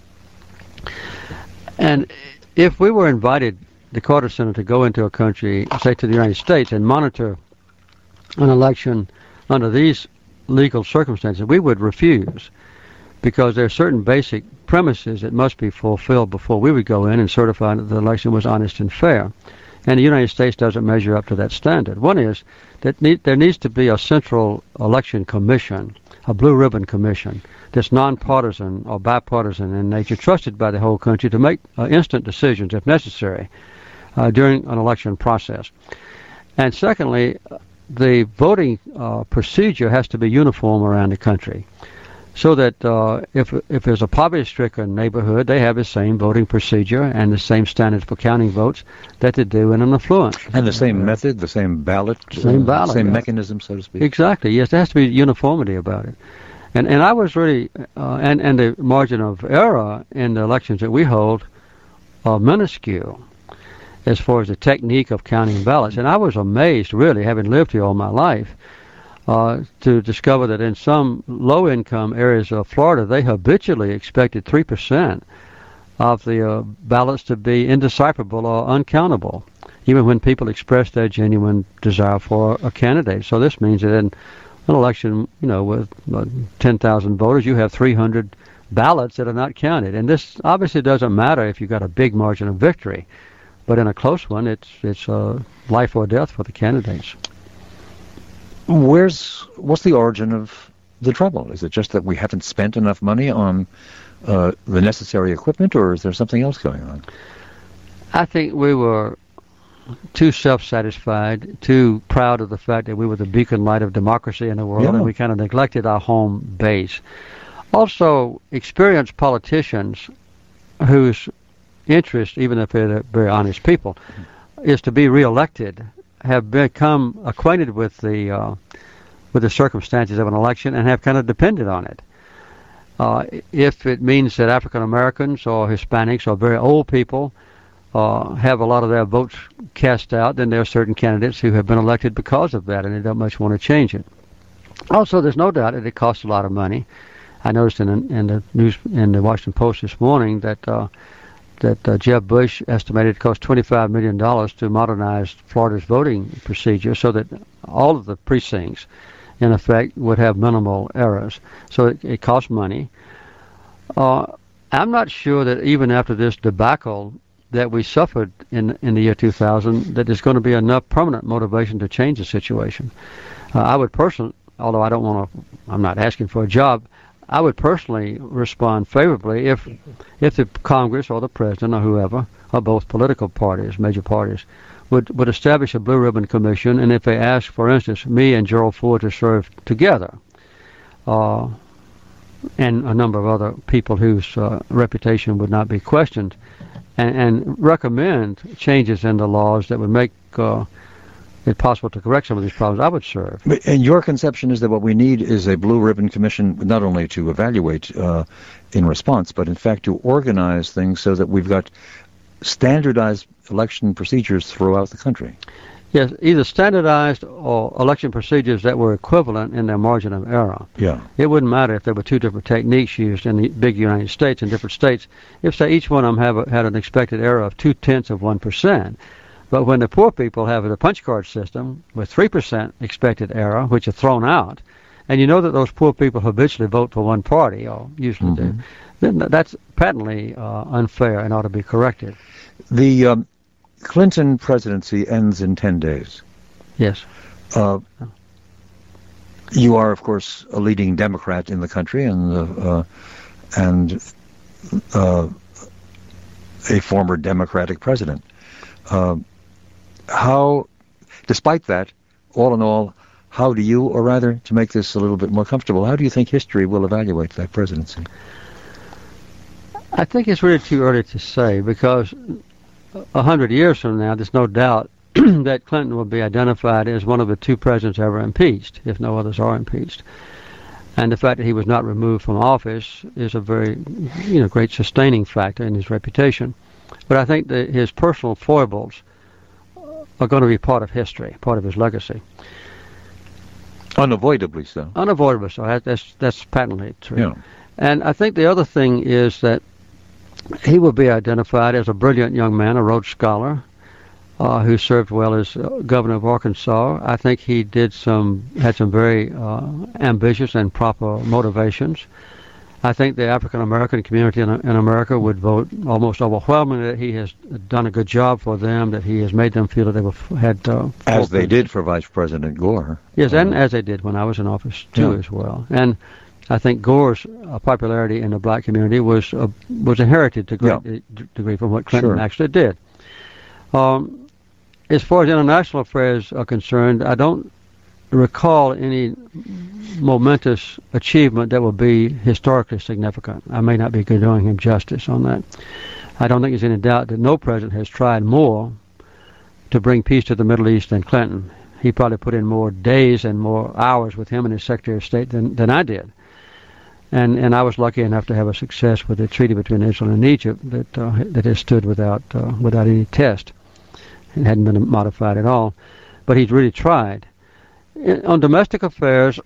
And if we were invited, the Carter Center, to go into a country, say to the United States, and monitor an election under these legal circumstances, we would refuse, because there are certain basic premises that must be fulfilled before we would go in and certify that the election was honest and fair. And the United States doesn't measure up to that standard. One is that need, there needs to be a central election commission, a blue ribbon commission, that's nonpartisan or bipartisan in nature, trusted by the whole country to make uh, instant decisions, if necessary, uh, during an election process. And secondly, the voting uh, procedure has to be uniform around the country, so that uh, if if there's a poverty-stricken neighborhood, they have the same voting procedure and the same standards for counting votes that they do in an affluent. And the same uh, method, the same ballot, same, uh, ballot, same yeah. mechanism, so to speak. Exactly, yes, there has to be uniformity about it. And and I was really, uh, and, and the margin of error in the elections that we hold are minuscule as far as the technique of counting ballots. And I was amazed, really, having lived here all my life, Uh, to discover that in some low-income areas of Florida, they habitually expected three percent of the uh, ballots to be indecipherable or uncountable, even when people expressed their genuine desire for a candidate. So this means that in an election, you know, with uh, ten thousand voters, you have three hundred ballots that are not counted. And this obviously doesn't matter if you've got a big margin of victory, but in a close one, it's it's uh, life or death for the candidates. Where's what's the origin of the trouble? Is it just that we haven't spent enough money on uh, the necessary equipment, or is there something else going on? I think we were too self-satisfied, too proud of the fact that we were the beacon light of democracy in the world, yeah. and we kind of neglected our home base. Also, experienced politicians whose interest, even if they're very honest people, is to be reelected, have become acquainted with the uh, with the circumstances of an election and have kind of depended on it. Uh, if it means that African Americans or Hispanics or very old people uh, have a lot of their votes cast out, then there are certain candidates who have been elected because of that, and they don't much want to change it. Also, there's no doubt that it costs a lot of money. I noticed in, in the news in the Washington Post this morning that. Uh, that uh, Jeb Bush estimated it cost twenty-five million dollars to modernize Florida's voting procedure so that all of the precincts, in effect, would have minimal errors. So it, it costs money. Uh, I'm not sure that even after this debacle that we suffered in in the year two thousand, that there's going to be enough permanent motivation to change the situation. Uh, I would personally, although I don't want to, I'm not asking for a job, I would personally respond favorably if if the Congress or the President or whoever, or both political parties, major parties, would, would establish a Blue Ribbon Commission, and if they ask, for instance, me and Gerald Ford to serve together, uh, and a number of other people whose uh, reputation would not be questioned, and, and recommend changes in the laws that would make uh, it possible to correct some of these problems, I would serve. And your conception is that what we need is a blue ribbon commission, not only to evaluate uh, in response, but in fact to organize things so that we've got standardized election procedures throughout the country. Yes, either standardized or election procedures that were equivalent in their margin of error. Yeah. It wouldn't matter if there were two different techniques used in the big United States in different states. If, say, each one of them have a, had an expected error of two-tenths of one percent, but when the poor people have the punch card system with three percent expected error, which are thrown out, and you know that those poor people habitually vote for one party, or usually mm-hmm. do, then that's patently uh, unfair and ought to be corrected. The um, Clinton presidency ends in ten days. Yes. Uh, you are, of course, a leading Democrat in the country, and uh, and uh, a former Democratic president. Uh, how, despite that, all in all, how do you, or rather, to make this a little bit more comfortable, how do you think history will evaluate that presidency? I think it's really too early to say, because a hundred years from now, there's no doubt that Clinton will be identified as one of the two presidents ever impeached, if no others are impeached. And the fact that he was not removed from office is a very, you know, great sustaining factor in his reputation. But I think that his personal foibles are going to be part of history, part of his legacy. Unavoidably so. Unavoidably so. That's that's patently true. Yeah. And I think the other thing is that he will be identified as a brilliant young man, a Rhodes Scholar, uh, who served well as uh, governor of Arkansas. I think he did some had some very uh, ambitious and proper motivations. I think the African American community in, in America would vote almost overwhelmingly that he has done a good job for them, that he has made them feel that they were had uh, as they did for Vice President Gore. Yes, uh, and as they did when I was in office too, yeah. as well. And I think Gore's uh, popularity in the black community was uh, was inherited to a great yeah. d- degree from what Clinton sure. actually did. Um, as far as international affairs are concerned, I don't recall any momentous achievement that will be historically significant. I may not be doing him justice on that. I don't think there's any doubt that no president has tried more to bring peace to the Middle East than Clinton. He probably put in more days and more hours with him and his Secretary of State than, than I did. And and I was lucky enough to have a success with the treaty between Israel and Egypt that uh, that has stood without uh, without any test. It hadn't been modified at all. But he's really tried. In, on domestic affairs,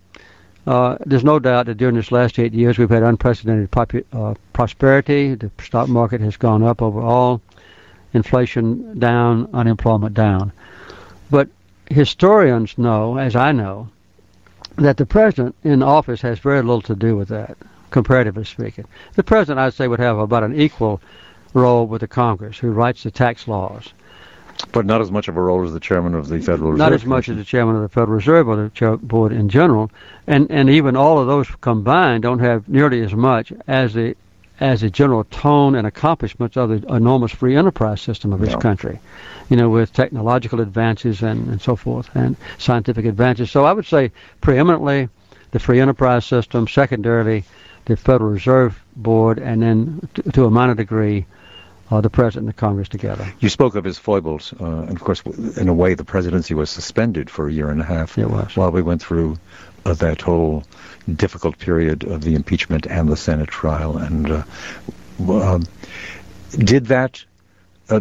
uh, there's no doubt that during this last eight years we've had unprecedented popu- uh, prosperity. The stock market has gone up overall. Inflation down, unemployment down. But historians know, as I know, that the president in office has very little to do with that, comparatively speaking. The president, I'd say, would have about an equal role with the Congress, who writes the tax laws. But not as much of a role as the chairman of the Federal Reserve. Not as much as the chairman of the Federal Reserve or the chair board in general. And and even all of those combined don't have nearly as much as the as the general tone and accomplishments of the enormous free enterprise system of this no. country, you know, with technological advances and, and so forth, and scientific advances. So I would say preeminently the free enterprise system, secondarily the Federal Reserve Board, and then t- to a minor degree uh, the President and the Congress together. You spoke of his foibles, uh, and of course, in a way, the presidency was suspended for a year and a half it was. while we went through uh, that whole difficult period of the impeachment and the Senate trial. And uh, um, did that, uh,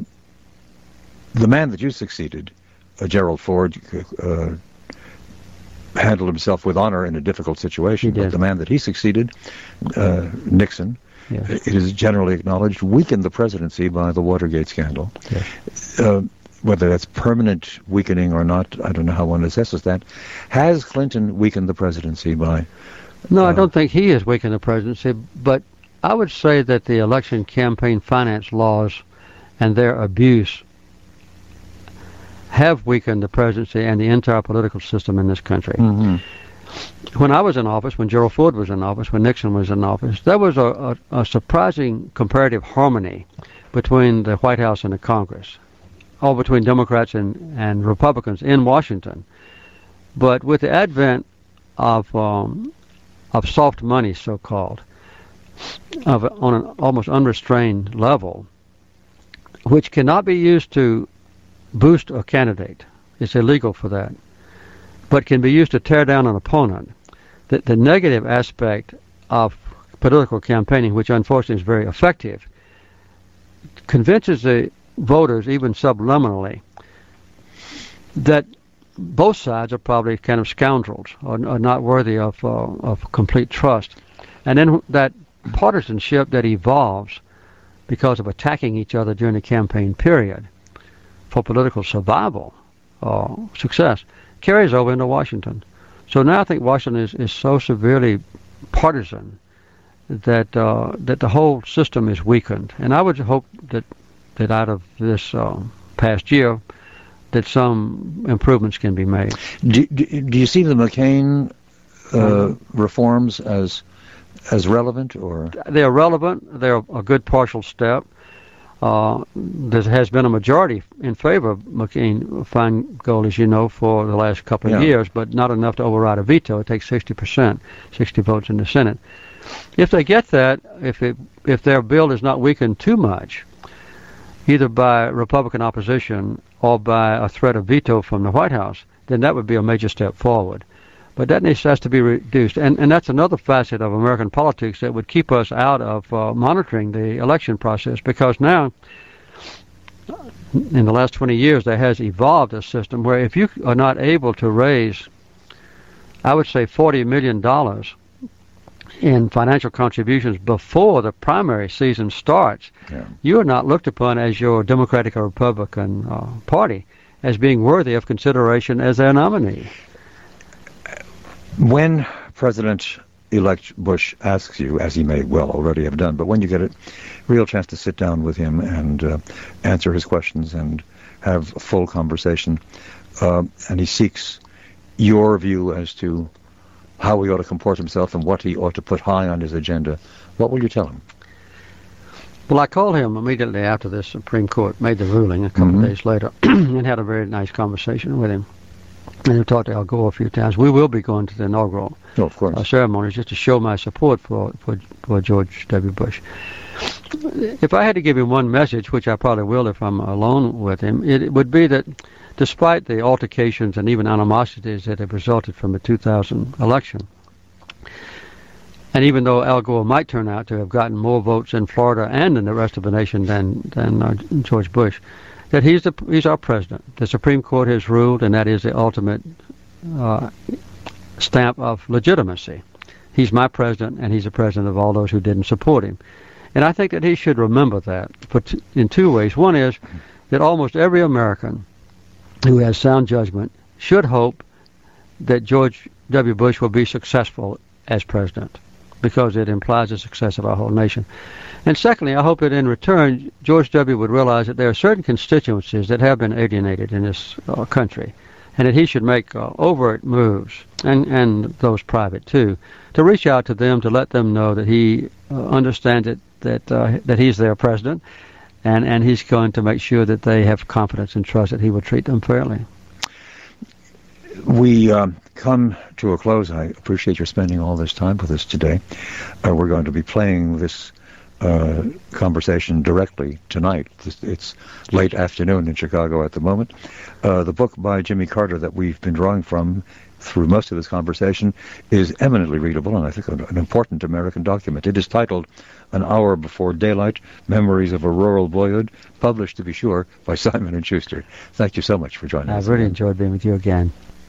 the man that you succeeded, uh, Gerald Ford, uh, handled himself with honor in a difficult situation. He did. But the man that he succeeded, uh, Nixon, yes. it is generally acknowledged, weakened the presidency by the Watergate scandal. Yes. Uh, whether that's permanent weakening or not, I don't know how one assesses that. Has Clinton weakened the presidency by... No, uh, I don't think he has weakened the presidency, but I would say that the election campaign finance laws and their abuse have weakened the presidency and the entire political system in this country. Mm-hmm. When I was in office, when Gerald Ford was in office, when Nixon was in office, there was a, a, a surprising comparative harmony between the White House and the Congress, or between Democrats and, and Republicans in Washington. But with the advent of um, of soft money, so-called, of on an almost unrestrained level, which cannot be used to boost a candidate. It's illegal for that, but can be used to tear down an opponent. The, the negative aspect of political campaigning, which unfortunately is very effective, convinces the voters, even subliminally, that both sides are probably kind of scoundrels, or are not worthy of uh, of complete trust. And then that partisanship that evolves because of attacking each other during the campaign period for political survival or success carries over into Washington. So now I think Washington is, is so severely partisan that uh, that the whole system is weakened. And I would hope that that out of this uh, past year, that some improvements can be made. Do, do, do you see the McCain uh, mm-hmm. reforms as as relevant, or they are relevant? They're a good partial step. Uh, there has been a majority in favor of McCain-Feingold, as you know, for the last couple of yeah. years, but not enough to override a veto. It takes sixty percent, sixty votes in the Senate. If they get that, if it, if their bill is not weakened too much, either by Republican opposition or by a threat of veto from the White House, then that would be a major step forward. But that needs has to be reduced. And, and that's another facet of American politics that would keep us out of uh, monitoring the election process, because now, in the last twenty years, there has evolved a system where if you are not able to raise, I would say, forty million dollars in financial contributions before the primary season starts, yeah. you are not looked upon as your Democratic or Republican uh, party as being worthy of consideration as their nominee. When President-elect Bush asks you, as he may well already have done, but when you get a real chance to sit down with him and uh, answer his questions and have a full conversation, uh, and he seeks your view as to how he ought to comport himself and what he ought to put high on his agenda, what will you tell him? Well, I called him immediately after the Supreme Court made the ruling a couple mm-hmm. of days later and had a very nice conversation with him. And I talked to Al Gore a few times. We will be going to the inaugural oh, of course. Uh, ceremony just to show my support for, for, for George W. Bush. If I had to give him one message, which I probably will if I'm alone with him, it, it would be that despite the altercations and even animosities that have resulted from the two thousand election, and even though Al Gore might turn out to have gotten more votes in Florida and in the rest of the nation than than uh, George Bush, that he's the he's our president. The Supreme Court has ruled, and that is the ultimate uh, stamp of legitimacy. He's my president, and he's the president of all those who didn't support him. And I think that he should remember that for t- in two ways. One is that almost every American who has sound judgment should hope that George W. Bush will be successful as president, because it implies the success of our whole nation. And secondly, I hope that in return, George W. would realize that there are certain constituencies that have been alienated in this uh, country, and that he should make uh, overt moves, and, and those private too, to reach out to them, to let them know that he uh, understands it, that uh, that he's their president, and, and he's going to make sure that they have confidence and trust that he will treat them fairly. We um, come to a close. I appreciate your spending all this time with us today. Uh, we're going to be playing this uh, conversation directly tonight. It's late afternoon in Chicago at the moment. Uh, the book by Jimmy Carter that we've been drawing from through most of this conversation is eminently readable, and I think an important American document. It is titled An Hour Before Daylight, Memories of a Rural Boyhood, published, to be sure, by Simon and Schuster. Thank you so much for joining I've us. I've really enjoyed being with you again.